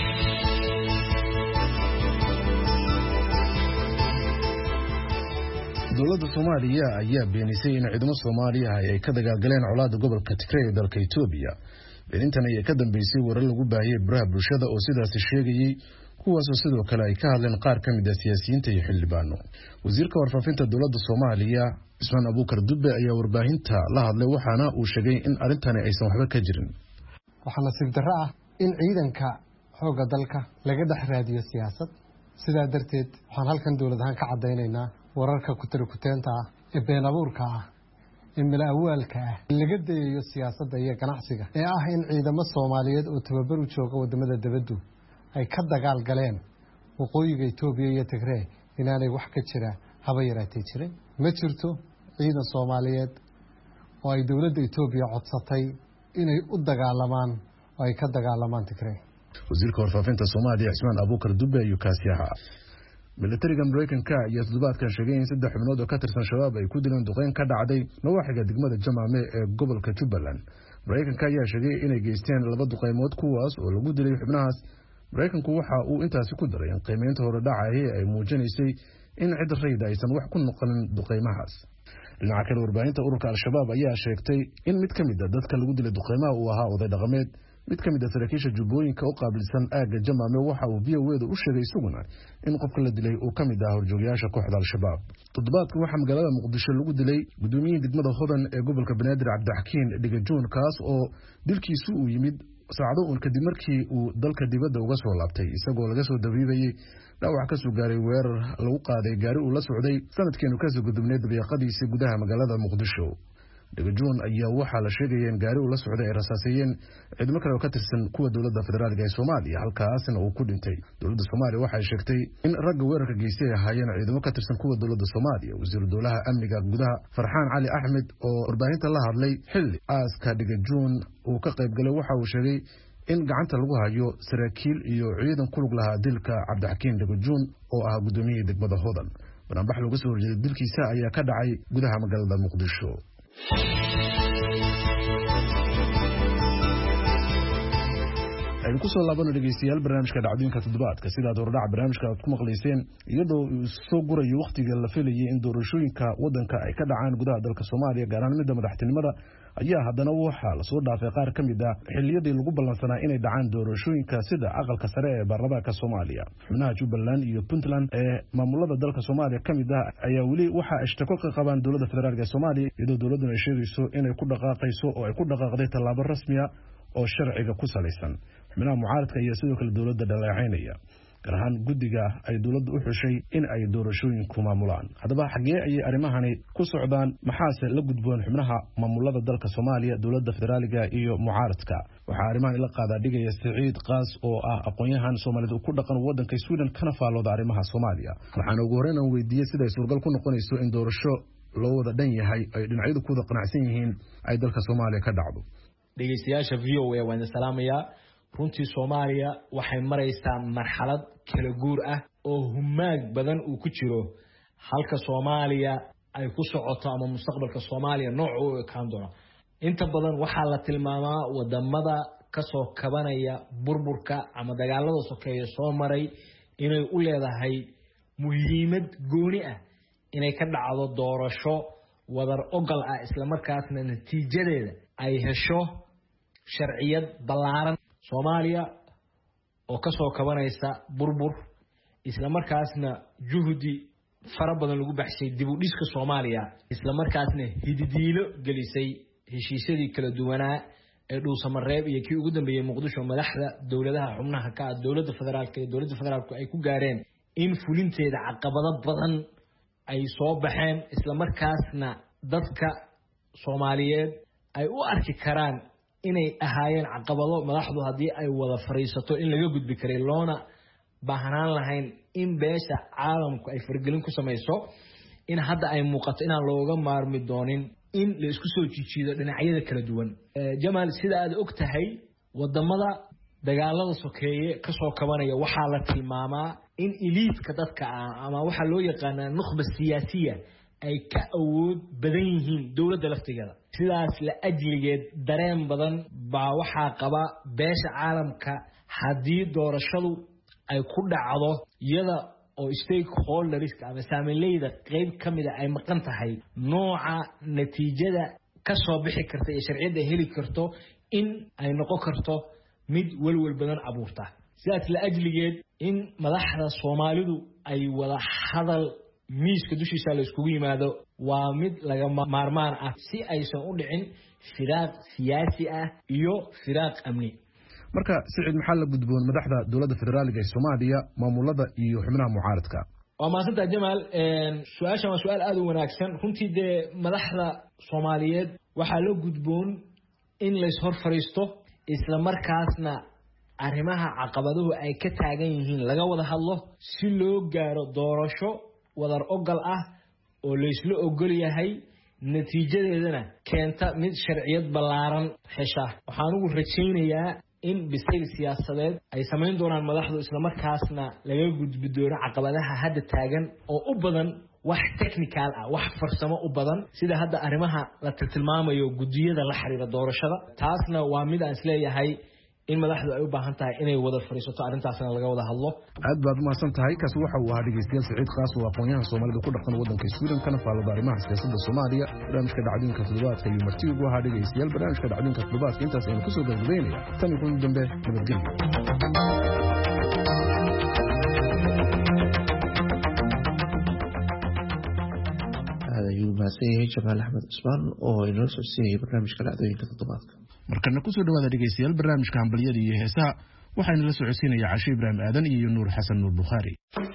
dowladda Soomaaliya ayaa beenisay in ciidamo Soomaaliya ay ka dagaalgaleen colaadda gobolka Tigray ee dalka Itoobiya. Beenintan ayaa ka dambeysay warar lagu baahiyay baraha bulshada oo sidaas sheegayay kuwaas oo sidoo kale ay ka hadleen qaar ka mid ah siyaasiyiinta iyo xildhibaano. Wasiirka warfaafinta dowladda Soomaaliya Ismaan Abuukar Dube ayaa warbaahinta la hadlay waxaana uu sheegay in arintani aysan waxba ka jirin. Waxaa nasiib darro ah in ciidanka xoogga dalka laga dhex raadiyo siyaasad. Sidaa darteed waxaan halkan dowlad ahaan ka cadaynaynaa wararka kutirikuteenta ah ee been abuurka ah ee mala awaalka ah laga dayayo siyaasadda iyo ganacsiga ee ah in ciidamo Soomaaliyeed oo tababar u jooga wadamada dibadda ay ka dagaal galeen waqooyiga Itoobiya iyo Tigray inaanay wax ka jira haba yaraatee jirin ma jirto ciidan Soomaaliyeed oo ay dowladda Itoobiya codsatay inay u dagaalamaan oo ay ka dagaalamaan Tigray. wasiirka warfaafinta Soomaaliya Ismaan Abuukar Dube ayuu kaasi ahaa. militariga Mareykanka ayaa toddobaadkan sheegay in saddex xubnood oo ka tirsan shabaab ay ku dileen duqeyn ka dhacday nawaaxiga degmada Jamaame ee gobolka Jubaland. Mareykanka ayaa sheegay inay geysteen laba duqeymood kuwaas oo lagu dilay xubnahaas. Mareykanku waxa uu intaasi ku daray in qiimeynta hore dhacay ay muujinaysay in cid rayid aysan wax ku noqon duqeymahaas. dhinaca kale warbaahinta ururka al-shabaab ayaa sheegtay in mid ka mid a dadka lagu dilay duqeymaha uu ahaa oday dhaqameed mid ka mid a saraakiisha jubbooyinka u qaabilsan aagga jamaame waxa uu v o e da u sheegay isaguna in qofka la dilay uu ka mid ah horjoogayaasha kooxda al-shabaab toddobaadkan waxaa magaalada muqdisho lagu dilay gudoomiyihii degmada hodan ee gobolka banaadir cabdixakiin dhigajoon kaas oo dilkiisu uu yimid saacado uun kadib markii uu dalka dibadda uga soo laabtay isagoo laga soo dabiibayey dhaawac ka soo gaaray weerar lagu qaaday gaari uu la socday sanadkeenu kasoo gudubnay dabiiqadiisii gudaha magaalada muqdisho dhigajoon ayaa waxaa la sheegaya in gaari uu la socday ay rasaaseeyeen ciidamo kale oo ka tirsan kuwa dowladda federaalka ee soomaaliya halkaasna uu ku dhintay dowladda soomaaliya waxay sheegtay in ragga weerarka geystay ay ahaayeen ciidamo ka tirsan kuwa dowladda soomaaliya wasiiru dowlaha amniga gudaha farxaan cali axmed oo warbaahinta la hadlay xilli aaska dhigajoon uu ka qayb galay waxa uu sheegay in gacanta lagu hayo saraakiil iyo ciidan ku lug lahaa dilka cabdixakiin dhigajoon oo ahaa gudoomiyihii degmada hodan banaanbax looga soo horjeeday dilkiisa ayaa ka dhacay gudaha magaalada muqdisho aynu kusoo laabano dhegeystayaal barnaamijka dhacdooyinka toddobaadka sidaad hordhaca barnaamijka aad ku maqlayseen iyadoo uu soo gurayo wakhtiga la filayay in doorashooyinka waddanka ay ka dhacaan gudaha dalka soomaaliya gaar ahaan midda madaxtinimada ayaa haddana waxaa lasoo dhaafay qaar ka mid ah xilliyadii lagu ballansanaa inay dhacaan doorashooyinka sida aqalka sare ee baarlamaanka soomaaliya xubnaha jubbaland iyo puntland ee maamulada dalka soomaaliya ka mid ah ayaa weli waxaa ishtako ka qabaan dowladda federaalk ee soomaaliya iyadoo dowladduna ay sheegayso inay ku dhaqaaqayso oo ay ku dhaqaaqday tallaabo rasmiya oo sharciga ku salaysan xubnaha mucaaradka ayaa sidoo kale dowladda dhaleecaynaya gaar ahaan guddiga ay dowladda u xushay in ay doorashooyinku maamulaan haddaba xaggee ayay arrimahani ku socdaan maxaase la gudboon xubnaha maamulada dalka soomaaliya dowladda federaaliga iyo mucaaradka waxaa arrimahan ila qaadaa dhigaya siciid qaas oo ah aqoon-yahan soomaalida ku dhaqan waddanka sweden kana faallooda arrimaha soomaaliya waxaana ugu horreyn aan weydiiyey siday suuragal ku noqonayso in doorasho loo wada dhan yahay ay dhinacyadu ku wada qanacsan yihiin ay dalka soomaaliya ka dhacdo dhegeystayaasha v o a waan salaamayaa runtii soomaaliya waxay maraysaa marxalad kala guur ah oo humaag badan uu ku jiro halka soomaaliya ay ku socoto ama mustaqbalka soomaaliya nooc u ekaan doono inta badan waxaa la tilmaamaa wadamada kasoo kabanaya burburka ama dagaalada sokeeye soo maray inay u leedahay muhiimad gooni ah inay ka dhacdo doorasho wadar ogal ah islamarkaasna natiijadeeda ay hesho sharciyad ballaaran soomaaliya oo kasoo kabanaysa burbur islamarkaasna juhdi fara badan lagu baxshay dib u dhiska soomaaliya islamarkaasna hididiilo gelisay heshiisyadii kala duwanaa ee dhuusamareeb iyo kii ugu dambeeyey muqdisho madaxda dowladaha xubnaha ka ah dowladda federaalka iyo dowladda federaalku ay ku gaareen in fulinteeda caqabado badan ay soo baxeen islamarkaasna dadka soomaaliyeed ay u arki karaan inay ahaayeen caqabado madaxdu haddii ay wada fariisato in laga gudbi karay loona baahnaan lahayn in beesha caalamku ay fargelin ku samayso in hadda ay muuqato inaan looga maarmi doonin in la isku soo jijiido dhinacyada kala duwan jamaal sida aad og tahay wadamada dagaalada sokeeye kasoo kabanaya waxaa la tilmaamaa in iliidka dadka ah ama waxaa loo yaqaanaa nukhba siyaasiya ay ka awood badan yihiin dowladda laftigeeda sidaas la ajligeed dareen badan baa waxaa qaba beesha caalamka haddii doorashadu ay ku dhacdo iyada oo stakeholderska ama saamileyda qayb ka mida ay maqan tahay nooca natiijada ka soo bixi karta iyo sharciyadda heli karto in ay noqon karto mid welwel badan abuurta sidaas la ajligeed in madaxda Soomaalidu ay wada hadal miiska dushiisa la iskugu yimaado waa mid laga maarmaan ah si aysan u dhicin firaaq siyaasi ah iyo firaaq amni marka sicid maxaa la gudboon madaxda dowladda federaalka ee Soomaaliya maamulada iyo xubnaha mucaaradka waa maasanta Jamaal een su'aashan waa su'aal aad u wanaagsan runtii de madaxda Soomaaliyeed waxa la gudboon in la is hor fariisto isla markaasna arrimaha caqabaduhu ay ka taagan yihiin laga wada hadlo si loo gaaro doorasho wadar ogal ah oo la isla ogol yahay natiijadeedana keenta mid sharciyad ballaaran hesha waxaan ugu rajaynayaa in bisayl siyaasadeed ay samayn doonaan madaxdu isla markaasna laga gudbi doono caqabadaha hadda taagan oo u badan wax technical ah wax farsamo u badan sida hadda arrimaha la tilmaamayo gudiyada la xiriira doorashada taasna waa mid aan isleeyahay in madaxdu ay u baahan tahay inay wada fariisato arrintaasna laga wada hadlo. aad baad umahadsan tahay. kaasi waxa uu ahaa dhegeystayaal Saciid Qaas oo aqoonyahan Soomaalida ku dhaqan waddanka Sweden kana faallada arrimaha siyaasadda Soomaaliya. barnaamijka dhacdooyinka toddobaadka iyo marti ugu ahaa dhegeystayaal barnaamijka dhacdooyinka toddobaadka intaas aynu kusoo gabagabeynaya tan iyo kulan dambe nabadgelyo. ayuu mahadsanyahay Jamaal Axmed Cusmaan oo inoo soo siiyay barnaamijka dhacdooyinka toddobaadka. markana kusoo dhawaada dhegeystayaal barnaamijka hambalyada iyo heesaha waxaynu la socodsiinayaa Cashe Ibraahim Aadan iyo Nuur Xasan Nuur Bukhaari.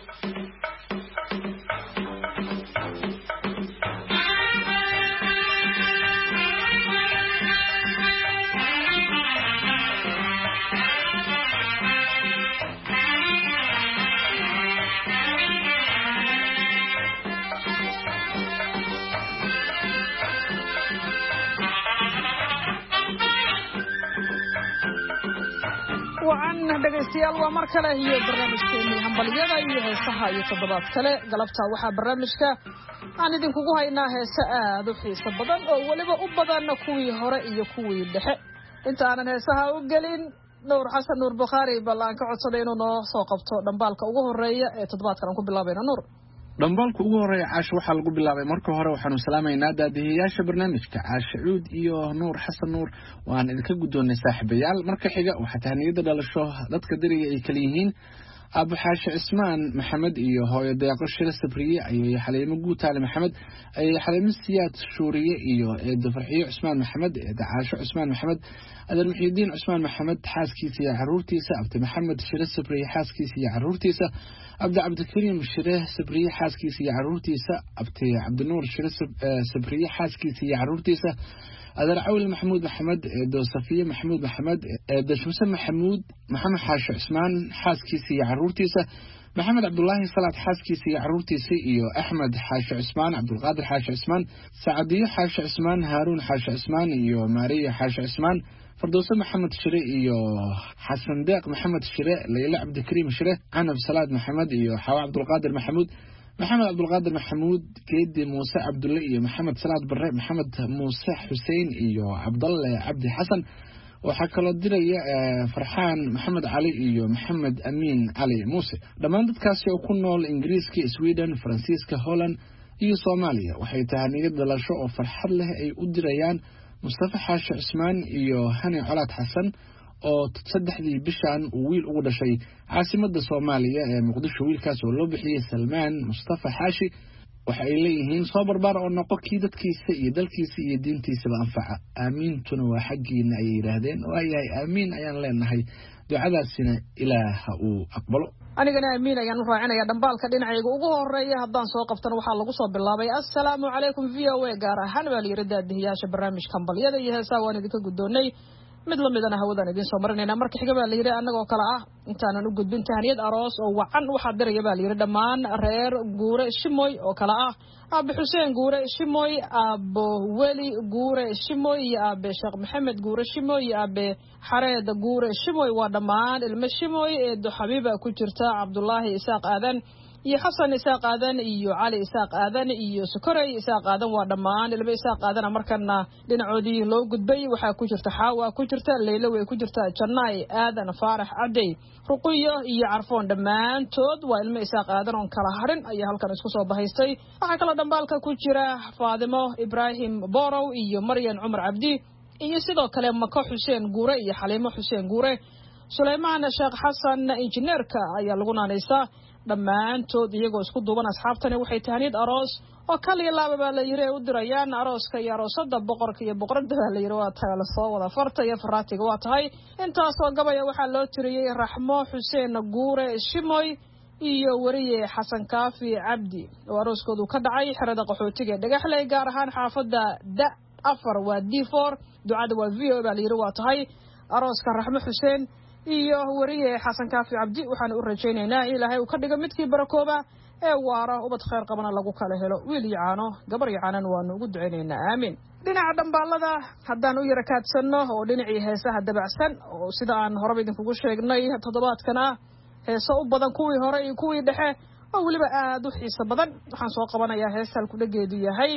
wacan dhegeystayaal waa mar kale iyo barnaamijkeennii hambalyada iyo heesaha iyo toddobaad kale galabta waxaa barnaamijka aan idinkugu haynaa heese aad u xiiso badan oo weliba u badanna kuwii hore iyo kuwii dhexe. inta aanan heesaha u gelin Nuur Xasan Nuur Bukhaari ballaan ka codsaday inuu noo soo qabto dhambaalka ugu horeeya ee toddobaadkan aan ku bilaabayna. Nuur, dhambaalka ugu horeeya Cashe waxaa lagu bilaabay marka hore waxaanu salaamaynaa daadihiyaasha barnaamijka Cashe Cuud iyo Nuur Xasan Nuur waan idinka guddoonay saaxiibayaal. marka xiga waxaa tahniyada dhalasho dadka dariga ay kala yihiin Abu Xaashi Cismaan Maxamed iyo hooyo Deeqo Shire Sabriye iyo Xaliimo Guutaale Maxamed iyo Xaliimo Siyaad Shuuriye iyo Eedo Farxiyo Cismaan Maxamed iyo Caasho Cismaan Maxamed Adan Muxiidiin Cismaan Maxamed xaaskiisa iyo caruurtiisa Abdi Maxamed Shire Sabriye xaaskiisa iyo caruurtiisa Abdi Cabdikariim Shire Sabriye xaaskiisa iyo caruurtiisa Abdi Cabdinuur Shire Sabriye xaaskiisa iyo caruurtiisa Adar Cawil Maxamuud Maxamed Eedo Safiye Maxamuud Maxamed Eedo Shamse Maxamuud Maxamed Xaashi Cismaan xaaskiisa iyo caruurtiisa Maxamed Cabdullaahi Salaad xaaskiisa iyo caruurtiisa iyo Axmed Xaashi Cismaan Cabdulqaadir Xaashi Cismaan Saacadiyo Xaashi Cismaan Haaruun Xaashi Cismaan iyo Maariya Xaashi Cismaan Fardowse Maxamed Shire iyo Xasan Deeq Maxamed Shire Leila Cabdikariim Shire Canab Salaad Maxamed iyo Xawa Cabdulqaadir Maxamuud Maxamed Cabdulqaadir Maxamuud Geedi Muuse Cabdulle iyo Maxamed Salaad Barre Maxamed Muuse Xuseen iyo Cabdalle Cabdi Xasan waxaa kaloo diraya Farxaan Maxamed Cali iyo Maxamed Amiin Cali Muuse. dhammaan dadkaasi oo ku nool Ingiriiska, Sweden, Faransiiska, Holland iyo Soomaaliya waxay tahniyad dhalasho oo farxad leh ay u dirayaan Mustafa Xaashi Cismaan iyo Hani Colaad Xasan oo saddexdii bishan uu wiil ugu dhashay caasimadda Soomaaliya ee Muqdisho. wiilkaas oo loo bixiyay Salmaan Mustafa Xaashi waxa ay leeyihiin soo barbaar oo noqo kii dadkiisa iyo dalkiisa iyo diintiisaba anfaca. aamiintuna waa xaggiina ay yiraahdeen. waayahay aamiin ayaan leenahay ducadaasina ilaaha uu aqbalo. anigana aamiin ayaan u raacinayaa. dhambaalka dhinacayga ugu horeeya haddaan soo qabtana waxaa lagu soo bilaabay assalaamu calaykum v o a gaar ahaan baa layiri daadihiyaasha barnaamijka hambalyada iyo heesaha waan idinka guddoonnay mid lamidana hawadaan idiin soo marinaynaa. marka xiga baa layidhi annagoo kale ah intaanan u gudbin tahniyad aroos oo wacan waxaa diraya baa layidhi dhammaan reer Guure Shimoy oo kale ah Aabe Xuseen Guure Shimoy, Aabo Weli Guure Shimoy iyo Aabe Sheekh Maxamed Guure Shimoy iyo Aabe Xareed Guure Shimoy. waa dhammaan ilmo Shimoy Eedo Xabiiba ku jirta Cabdullaahi Isaaq Aadan iyo Xasan Isaaq Aadan iyo Cali Isaaq Aadan iyo Sokorey Isaaq Aadan. waa dhammaan ilmo Isaaq Aadan markana dhinacoodii loo gudbay waxaa ku jirta Xaawa ku jirta Leelo way ku jirta Jannaay Aadan Faarax Caday Ruqiyo iyo Carfoon. dhammaantood waa ilmo Isaaq Aadan oo kala harin ayaa halkan isku soo bahaystay. waxaa kala dhambaalka ku jira Faadimo Ibraahim Borow iyo Maryan Cumar Cabdi iyo sidoo kale Mako Xuseen Guure iyo Xaliimo Xuseen Guure. Suleymaan Sheekh Xasan injineerka ayaa lagu naanaysaa. dhammaantood iyagoo isku duuban asxaabtani waxay tahniyad aroos oo kaliya laaba baa la yiri ay u dirayaan arooska iyo aroosada boqorka iyo boqorada baa la yiri waa tahay la soo wada farta iyo faraatiga waa tahay. intaasoo gabaya waxaa loo tiriyey Raxmo Xuseen Guure Shimoy iyo wariye Xasan Kaafi Cabdi oo arooskoodu ka dhacay xerada qaxootiga Dhagaxley gaar ahaan xaafada da afar waa D four. ducada waa V O baa la yiri waa tahay arooska Raxmo Xuseen iyo wariye Xasan Kaafi Cabdi. waxaan u rajaynaynaa ilaahay uu ka dhigo midkii barakooba ee waara ubad khayr qabana lagu kala helo wiil iyo caano gabar iyo caanan waanu ugu ducaynaynaa aamin. dhinaca dhambaalada haddaan u yara kaadsanno oo dhinacii heesaha dabacsan oo sida aan horeba idinkugu sheegnay toddobaadkana heeso u badan kuwii hore iyo kuwii dhexe oo weliba aad u xiiso badan. waxaan soo qabanayaa heesta halku dhageedu yahay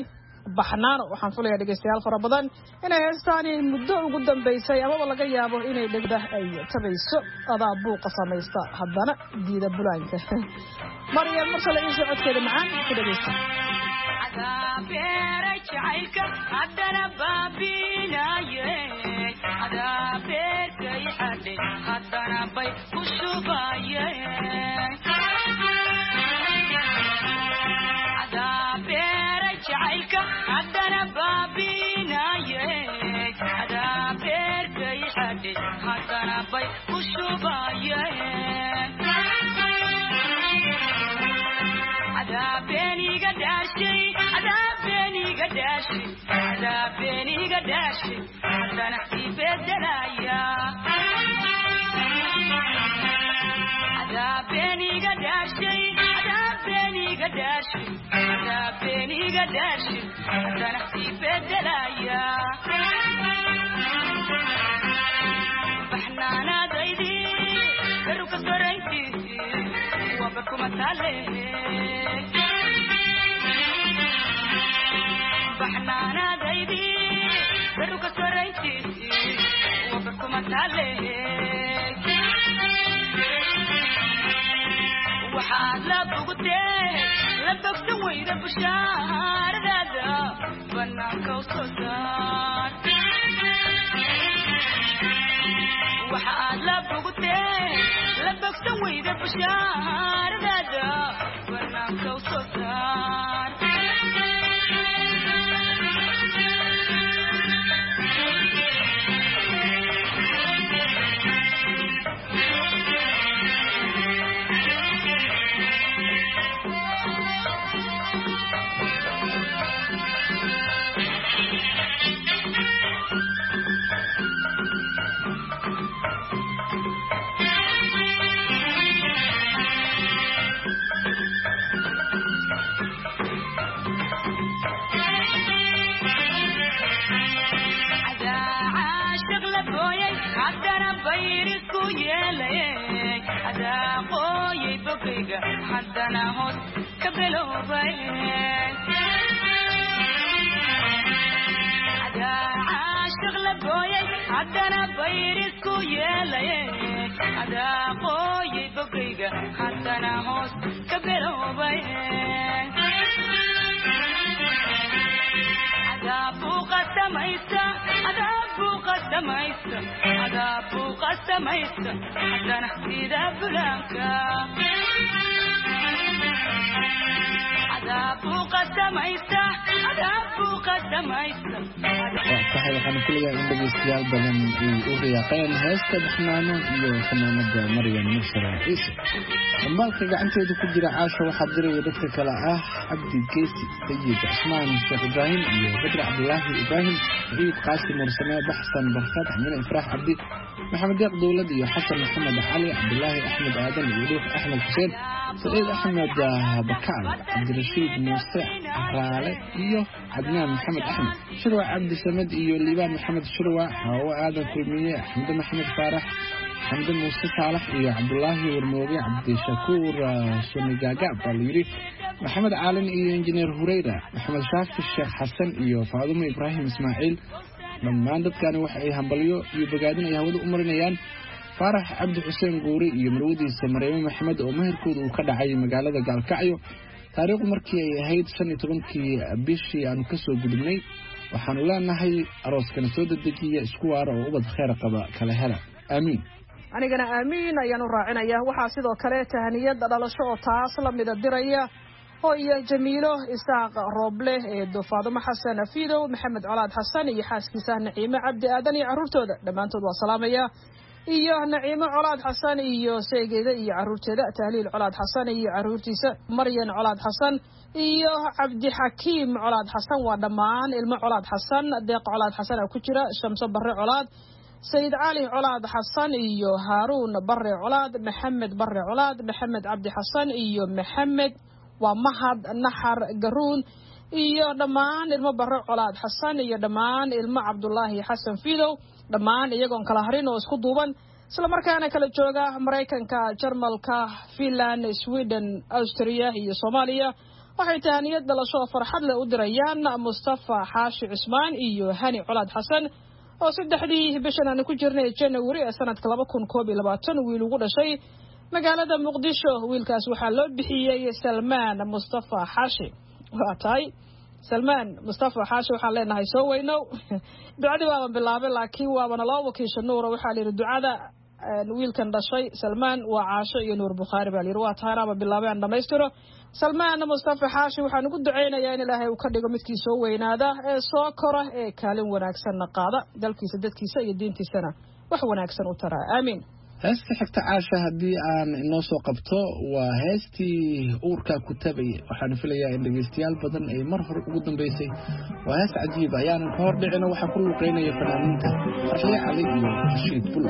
baxnaano waxaan filayaa dhegaystayaal fara badan inay heestaani muddo ugu dambaysay amaba laga yaabo inay dhegda ay tabayso adaa buuqa samaysta haddana diida bulaanka maryam marsale in socodkeeda macaan ku dhegaysta beerajacayka haddana baabinaye adaa beerkay xadhe haddana bay ku shubaye adaa beerajacayka haddana baabinaye adaa beerkay xadhe haddana bay ku shubaye beniga daashay adaa beniga daashay adaa beniga daashay haddana sii bedelaya adaa beniga daashay adaa beniga daashay adaa beniga daashay haddana sii bedelaya baxnaanaadaydi garuka sorayntiisi wabarkuma taale baxnaanaadaydi garuka sorayntiisi wabarkuma taale waxaad la bogtee la bogsan weyda bushaaradaada banaanka u soo saar waxaad la bogtee la bogsan weyda bushaaradaada banaanka u soo saar haddana hoos ka biloobay adaa caashiq la gooyay haddana bayrisku yeelay adaa qooyay bogayga haddana hoos ka biloobay adaa buuqa samaysta adaa buuqa samaysta adaa buuqa samaysta haddana sida bulaanka waxaan kuligaa in dhegeystayaal badan ay u riyaaqeen heesta baxnaano iyo fanaanada maryam mursal ciise dambaalka gacanteeda ku jira caasha waxaa diraya dadka kale ah cabdi geesi sayid cismaan sheekh ibraahim iyo badri cabdulaahi ibraahim ciid qaasim mursame baxsan barkad xamine ifraax cabdi maxamed deeq dowlad iyo xasan maxamed cali cabdulaahi axmed aadan iyo dhuux axmed xuseen سعيد أحمد بكال عبد الرشيد موسى رالي إيو عدنان محمد أحمد شروع عبد السمد إيو الليبان محمد شروع هو آدم كلمية حمد محمد فارح حمد موسى صالح إيو عبد الله ورموبي عبد الشكور سنقاقا باليري محمد عالم إيو إنجنير هريرة محمد شافي الشيخ حسن إيو فاضم إبراهيم إسماعيل لما عندك كانوا وحي همبليو إيو بقادين يهود أمرنيان فارح عبد حسين قوري iyo marwadiisa Maryam Maxamed oo meherkooda uu ka dhacay magaalada Gaalkacyo taariikhdu markii ay ahayd shan iyo tobankii bishii aanu ka soo gudubnay waxaanu leenahay arooskana soo dedejiya isku waara oo ubad khayr qaba kala hela amiin anigana amiin ayaan u raacinayaa waxa sidoo kale tahaniyad dhalasho oo taas la mid diraya oo iyo Jamiilo Isaaq Roble ee Faadimo Xasan Afido Maxamed Colaad Xasan iyo xaaskiisa Naciime Cabdi Aadan iyo carruurtooda dhamaantood waa salaamaya iyo Naciime Colaad Xasan iyo seegeeda iyo carruurteeda Tahliil Colaad Xasan iyo carruurtiisa Maryan Colaad Xasan iyo Cabdi Xakiim Colaad Xasan waa dhamaan ilmo Colaad Xasan Deeq Colaad Xasan ku jira Shamso Barre Colaad Sayid Ali Colaad Xasan iyo Haruun Barre Colaad Maxamed Barre Colaad Maxamed Cabdi Xasan iyo Maxamed waa Mahad Naxar Garuun iyo dhamaan ilmo Barre Colaad Xasan iyo dhamaan ilmo Cabdullaahi Xasan Fiidow dhamaan iyagoon kala harin oo isku duuban isla markaana kala jooga Mareykanka, Jarmalka, Finland, Sweden, Austria iyo Soomaaliya waxay tahaniyad dhalasho oo farxad leh u dirayaan mustafa xaashi cusmaan iyo hani colaad xasan oo saddexdii bishan aan ku jirnay January ee sanadka laba kun koob iyo labaatan wiil ugu dhashay magaalada Muqdisho. wiilkaas waxaa loo bixiyay Salmaan Mustafa Xaashi. waa tahay Salmaan Mustafa Xaashi waxaan leenahay soo weynow. ducadii waa bilaabay laakiin waabana loo wakiisho nuur waxaa la yiri ducada wiilkan dhashay Salmaan waa Caasho iyo Nuur Bukhari baa la yiri waa tahay ama bilaabay aan dhameystiro. Salmaan Mustafa Xaashi waxaan ugu duceynayaa in Ilaahay uu ka dhigo midkii soo weynaada ee soo kora ee kaalin wanaagsan qaada dalkiisa dadkiisa iyo diintiisana wax wanaagsan u tara. aamin. heesta xigta Caasha haddii aan inoo soo qabto waa heestii uurka ku tabay. waxaan filayaa in dhageystayaal badan ay mar hore ugu dambeysay. waa hees cajiib ah ayaan ka hor dhicin waxa ku luqeynaya fanaaniinta Farxiye Cali iyo Rashiid Bul.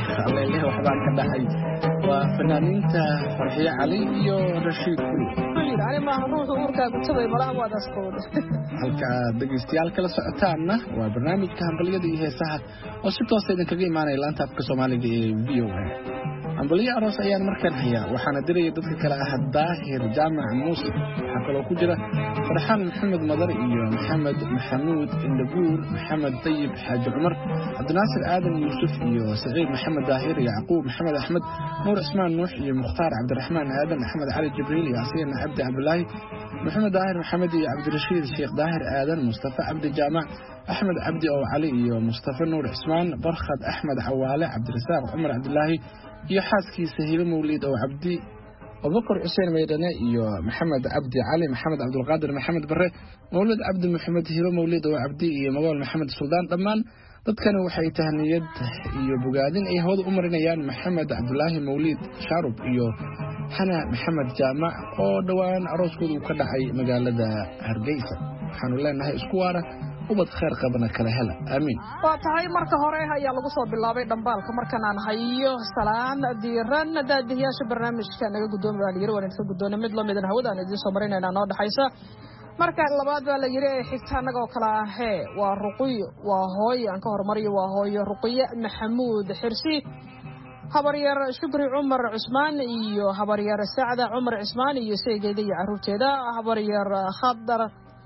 waxbaan ka dhaxay waa fanaaniinta Farxiye Cali iyo Rashiid Bul. yidhi ani maaha ruuxu uurkaagu tabay malaha waad asqood halka dhegaystayaal kala socotaanna waa barnaamijka hambalyada iyo heesaha oo si toosa idinkaga imaanaya laanta afka soomaaliga ee v o a hambalyo aroos ayaan markaan hayaa waxaana diraya dadka kale ah daahir jaamac muuse waxaa kaloo ku jira farxaan maxamed madar iyo maxamed maxamuud indhabuur maxamed dayib xaaji cumar cabdinaasir aadan yuusuf iyo saciid maxamed daahir yacquub maxamed axmed nuur cismaan nuux iyo mukhtaar cabdiraxmaan aadan axmed cali jibriil iyo asiina cabdi cabdulaahi maxamed daahir maxamed iyo cabdirashiid sheekh daahir aadan mustafa cabdi jaamac axmed cabdi oo cali iyo mustafa nuur cismaan barkhad axmed cawaale cabdirasaaq cumar cabdulaahi iyo xaaskiisa hibo mawliid oo cabdi abubakar xuseen maydane iyo maxamed cabdi cali maxamed cabdulqaadir maxamed bare mawlid cabdi maxamed hibo mawliid oo cabdi iyo magool maxamed suldaan dhammaan dadkani waxay tahniyad iyo bogaadin ay hawada u marinayaan maxamed cabdulaahi mawliid shaarub iyo xana maxamed jaamac oo dhowaan arooskooda uu ka dhacay magaalada hargeysa waxaanu leenahay isku waara ubad khayr qabana kala hela aamiin waa tahay marka hore ayaa lagu soo bilaabay dhambaalka markan aan hayo salaan diiran daadiyaasha barnaamijka naga gudoomi baa la yiri waan idinka gudoonay mid lamid ah hawadaan idin soo marinayna noo dhaxaysa marka labaad baa la yiri xigta anaga oo kala ah waa ruqiyo waa hooyo aan ka hormariyo waa hooyo ruqiyo maxamuud xirsi habaryar shukri cumar cusmaan iyo habaryar sacda cumar cusmaan iyo saygeeda iyo caruurteeda habaryar khadar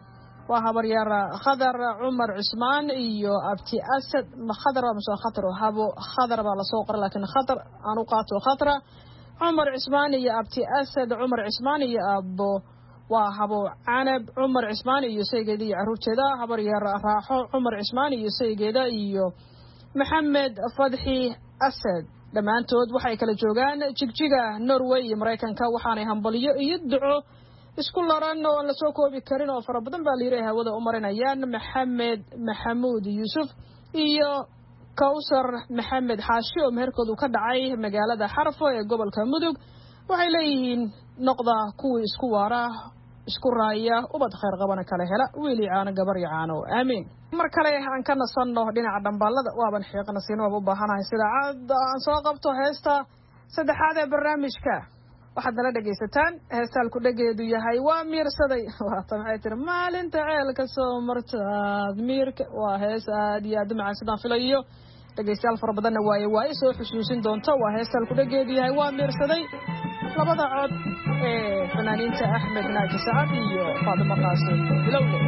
waa habaryar khadar cumar cusmaan iyo abti asad khadar waa masoo khatar habo khadar baa lasoo qoray laakiin khatar aan u qaato khatra cumar cusmaan iyo abti asad cumar cusmaan iyo abo waa habo canab cumar cusmaan iyo saygeeda iyo caruurteeda habaryar raaxo cumar cusmaan iyo saygeeda iyo maxamed fadxi asad dhammaantood waxay kala joogaan jigjiga norway iyo maraykanka waxaanay hambalyo iyo duco isku laran oo aan la soo koobi karin oo fara badan baa la yiri hawada u marinayaan maxamed maxamuud yuusuf iyo kawsar maxamed xaashi oo meherkoodu ka dhacay magaalada xarfo ee gobolka mudug waxay leeyihiin noqda kuwii isku waara isku raaya ubad khayr qabana kala hela wiili caano gabar iyo caano aamiin mar kale aan ka nasanno dhinaca dhambaalada waaban xiiqna siinaba u baahanahay sida caad aan soo qabto heesta saddexaad ee barnaamijka waxaad nala dhegaysataan heestaalku dhageedu yahay waa miirsaday waata maxay tiri maalinta ceelka soo martaad miirka waa hees aad iyo aad macaan sidaan filayo dhegaystayaal fara badanna waaye waaye soo xusuusin doonta waa heestaalku dhageedu yahay waa miirsaday labada cod ee fanaaniinta axmed naaji sacad iyo faadimo qaasim bilowle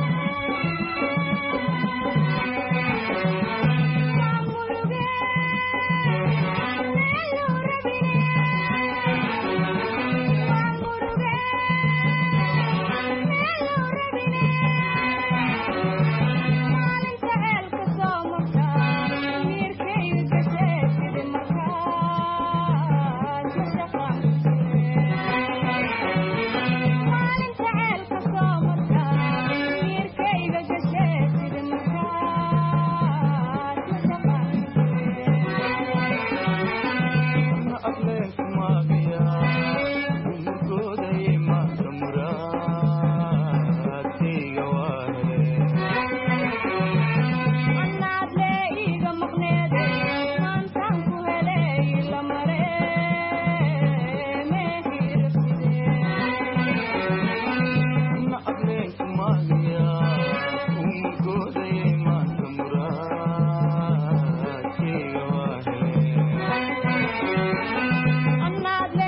I'm not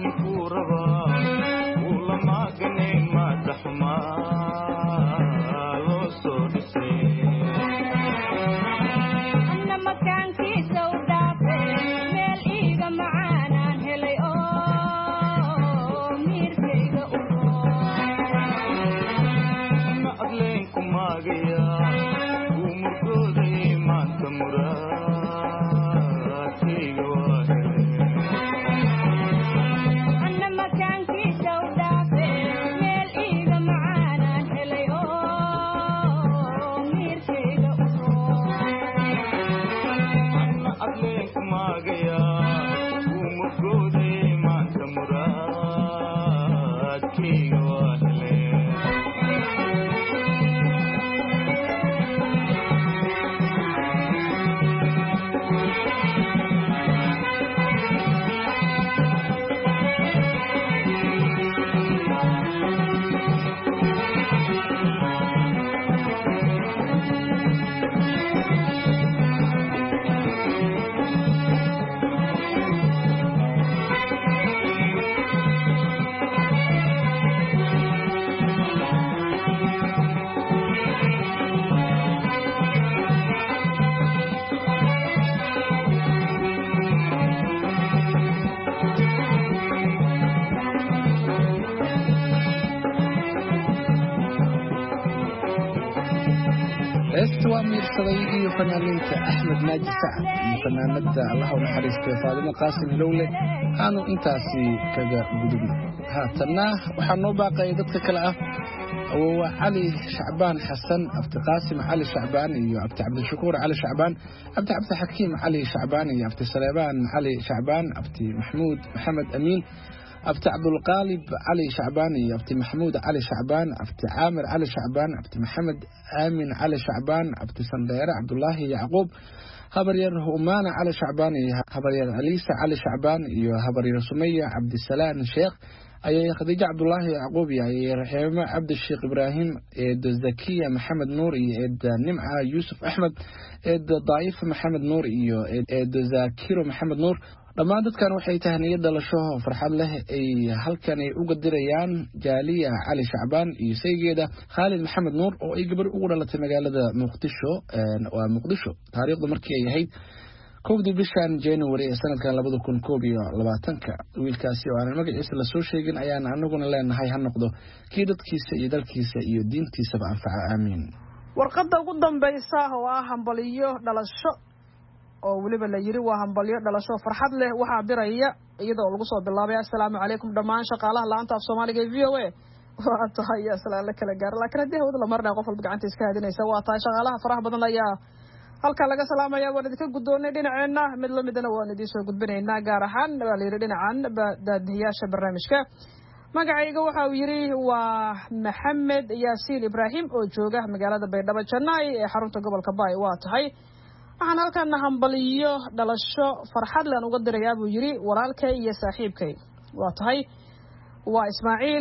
استوى ميرسدي iyo fanaaniinta Axmed Naaji Sacad iyo fanaanada Allah u naxariisto Faadimo Qaasim Lowle aanu intaasi kaga gudubno haatana waxaa noo baaqay dadka kale ah waa Cali Shacbaan Xasan Abdi Qaasim Cali Shacbaan iyo Abdi Cabdi Shukuur Cali Shacbaan Abdi Cabdi Xakiim Cali Shacbaan iyo Abdi Saleebaan Cali Shacbaan Abdi Maxmuud Maxamed Amiin أبتي عبد القالب علي شعبان أبتي محمود علي شعبان أبتي عامر علي شعبان أبتي محمد آمن علي شعبان أبتي سندير عبد الله يعقوب هبرير هومان علي شعبان هبرير عليسى علي شعبان هبرير سمية عبد السلام الشيخ أي خديجة عبد الله يعقوب أي رحمة عبد الشيخ إبراهيم إد زكية محمد نور إد نمعة يوسف أحمد إد ضعيف محمد نور إد ذاكير محمد نور لما dadkan waxay tahniyad dhalasho farxad leh ay halkan ay uga dirayaan Jaaliya Cali Shacbaan iyo saygeeda Khalid Maxamed Nuur oo ay gabar ugu dhalatay magaalada Muqdisho waa Muqdisho taariikhdu markii ay ahayd kowdii bishan January ee sanadkan laba kun iyo labaatanka wiilkaasi oo aan magaciisa la soo sheegin ayaan anaguna leenahay ha noqdo kii dadkiisa iyo dalkiisa iyo diintiisa ba anfaca aamin warqadda ugu dambaysa oo ah hambaliyo dhalasho oo waliba la yiri waa hambalyo dhalasho farxad leh waxa diraya iyadoo lagu soo bilaabay assalaamu calaykum dhamaan shaqaalaha laanta af Soomaaliga ee V O A waa tahay asalaam kala gaar laakiin hadii hawada la marnaa qof walba gacanta iska hadinaysa waa tahay shaqaalaha faraha badan ayaa halka laga salaamaya waan idinka gudoonay dhinaceena mid la midna waan idin soo gudbinaynaa gaar ahaan waa la yiri dhinacan daadiyaasha barnaamijka magacayga waxa uu yiri waa Maxamed Yaasiin Ibraahim oo jooga magaalada Baydhabo Janaay ee xarunta gobolka Baay waa tahay waxaan halkan hambaliyo dhalasho farxad laan uga dirayaa buu yiri walaalkay iyo saaxiibkay waa tahay waa Ismaaciil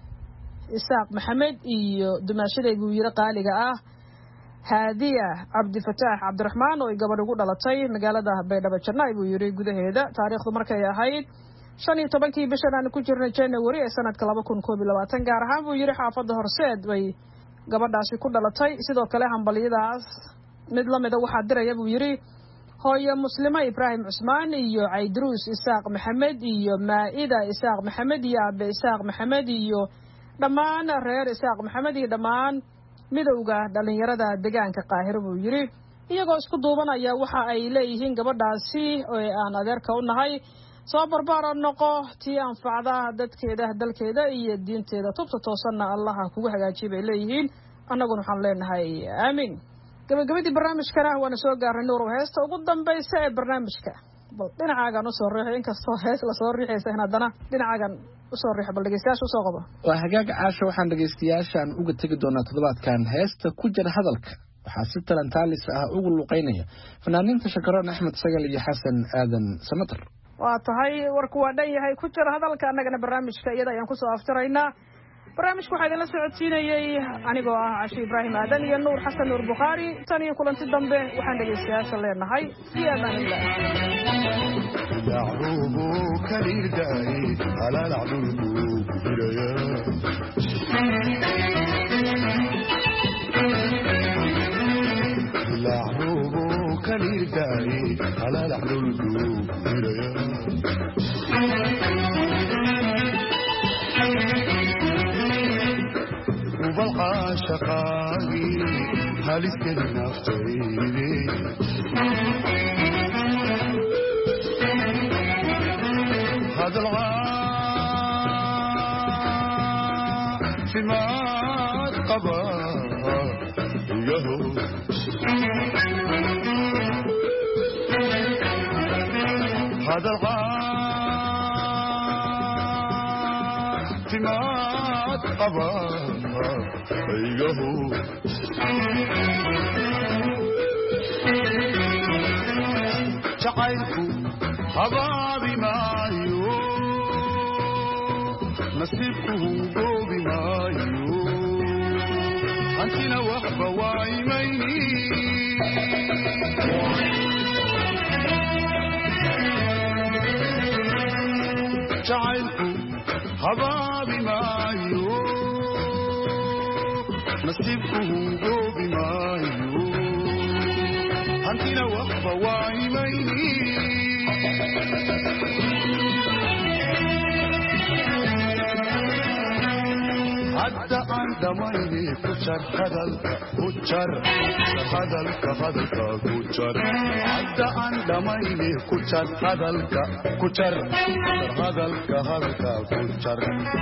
Isaaq Maxamed iyo dumaashadaygu yiri qaaliga ah Haadiya Cabdi Fataax Cabdiraxmaan oo gabadh ugu dhalatay magaalada Baydhabo Janaay buu yiri gudaheeda taariikhdu markay ahayd shan iyo tobankii bishan aan ku jirnay January ee sanadka laba kun iyo labaatan gaar ahaan buu yiri xaafadda Horseed bay gabadhaasi ku dhalatay sidoo kale hambaliyadaas mid la mid ah waxa diraya buu yiri hooyo muslima Ibraahim Cusmaan iyo Caydruus Isaaq Maxamed iyo Maa'ida Isaaq Maxamed iyo Abe Isaaq Maxamed iyo dhamaan reer Isaaq Maxamed iyo dhamaan midowga dhalinyarada deegaanka Qaahiro buu yiri iyagoo isku duubanaya waxa ay leeyihiin gabadhaasi oo aan adeerka u nahay soo barbaar noqo tii anfacda dadkeeda dalkeeda iyo diinteeda tubta toosanna Allah kugu hagaajiyo bay leeyihiin annaguna waxaan leenahay aamin gabagabadii barnaamijkana waana soo gaarnay nuur heesta ugu dambaysa ee barnaamijka bal dhinacaagan u soo riixay inkastoo hees la soo riixaysa haddana dhinacaagan u soo riix bal dhageystayaasha u soo qabo waa hagaag caasho waxaan dhageystayaashan uga tagi doonaa toddobaadkan heesta ku jira hadalka waxaa si talentaalis ah ugu luqeynaya fanaaniinta Shakaroon Axmed Sagal iyo Xasan Aadan Samatar waa tahay warku waa dhan yahay ku jira hadalka annagana barnaamijka iyada ayaan ku soo aftiraynaa barnaamijku waxaa idinla socodsiinayey anigoo ah Cashi Ibraahim Aadan iyo Nuur Xasan Nuur Bukhari tan iyo kulanti dambe waxaan dhegeystayaasha leenahay si amaanillah ya'rubu kalir da'i ala al'abdu biraya ya'rubu kalir da'i ala al'abdu biraya وبالعاشقاقي هالس كده نفتيدي هذا العاشق ما قبا يهو هذا العاشق ما قبا يهو شعيركو حبابي مايو نصيبكو قوبي مايو أنتنا وحبة وايميني شعيركو حبابي مايو نصيبكم قوبي مايو أنتنا وحبة وايميني حتى أنت مايني كتر خدل كتر خدل كخدل كتر حتى أنت مايني كتر خدل كتر خدل كخدل كتر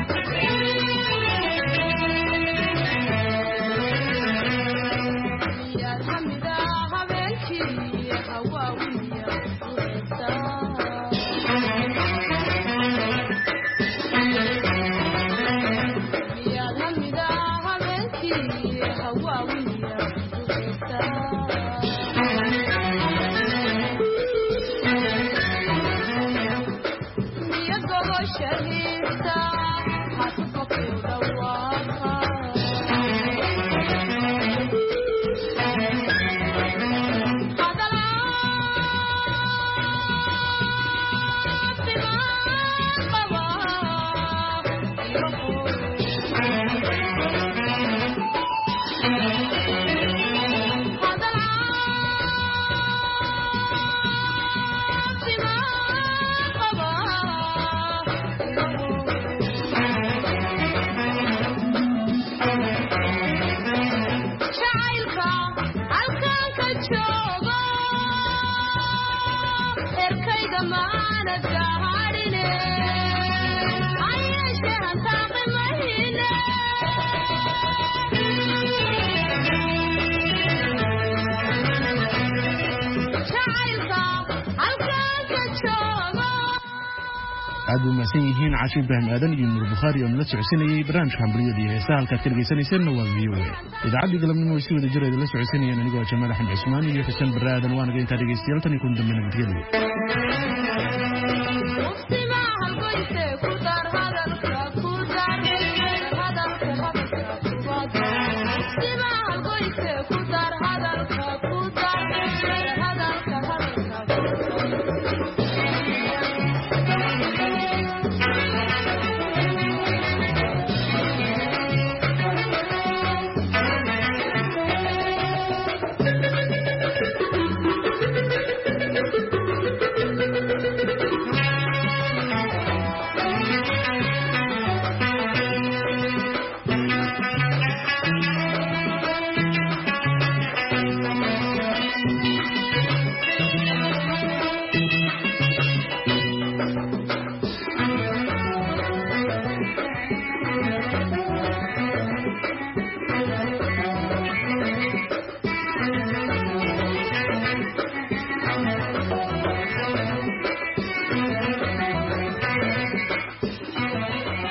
aad u mahadsan yihiin Cashi Ibraahim Aadan iyo Nuur Bukhari oo la socodsiinayay barnaamijka hambaliyada ee halka ka dhageysanaysan waa V O A idaacadda galabnimo si wada jir ah la socodsiinayeen anigoo Jamaal Axmed Cusmaan iyo Xuseen Baraadan waana inta dhageystayaal tan ku dambeeyay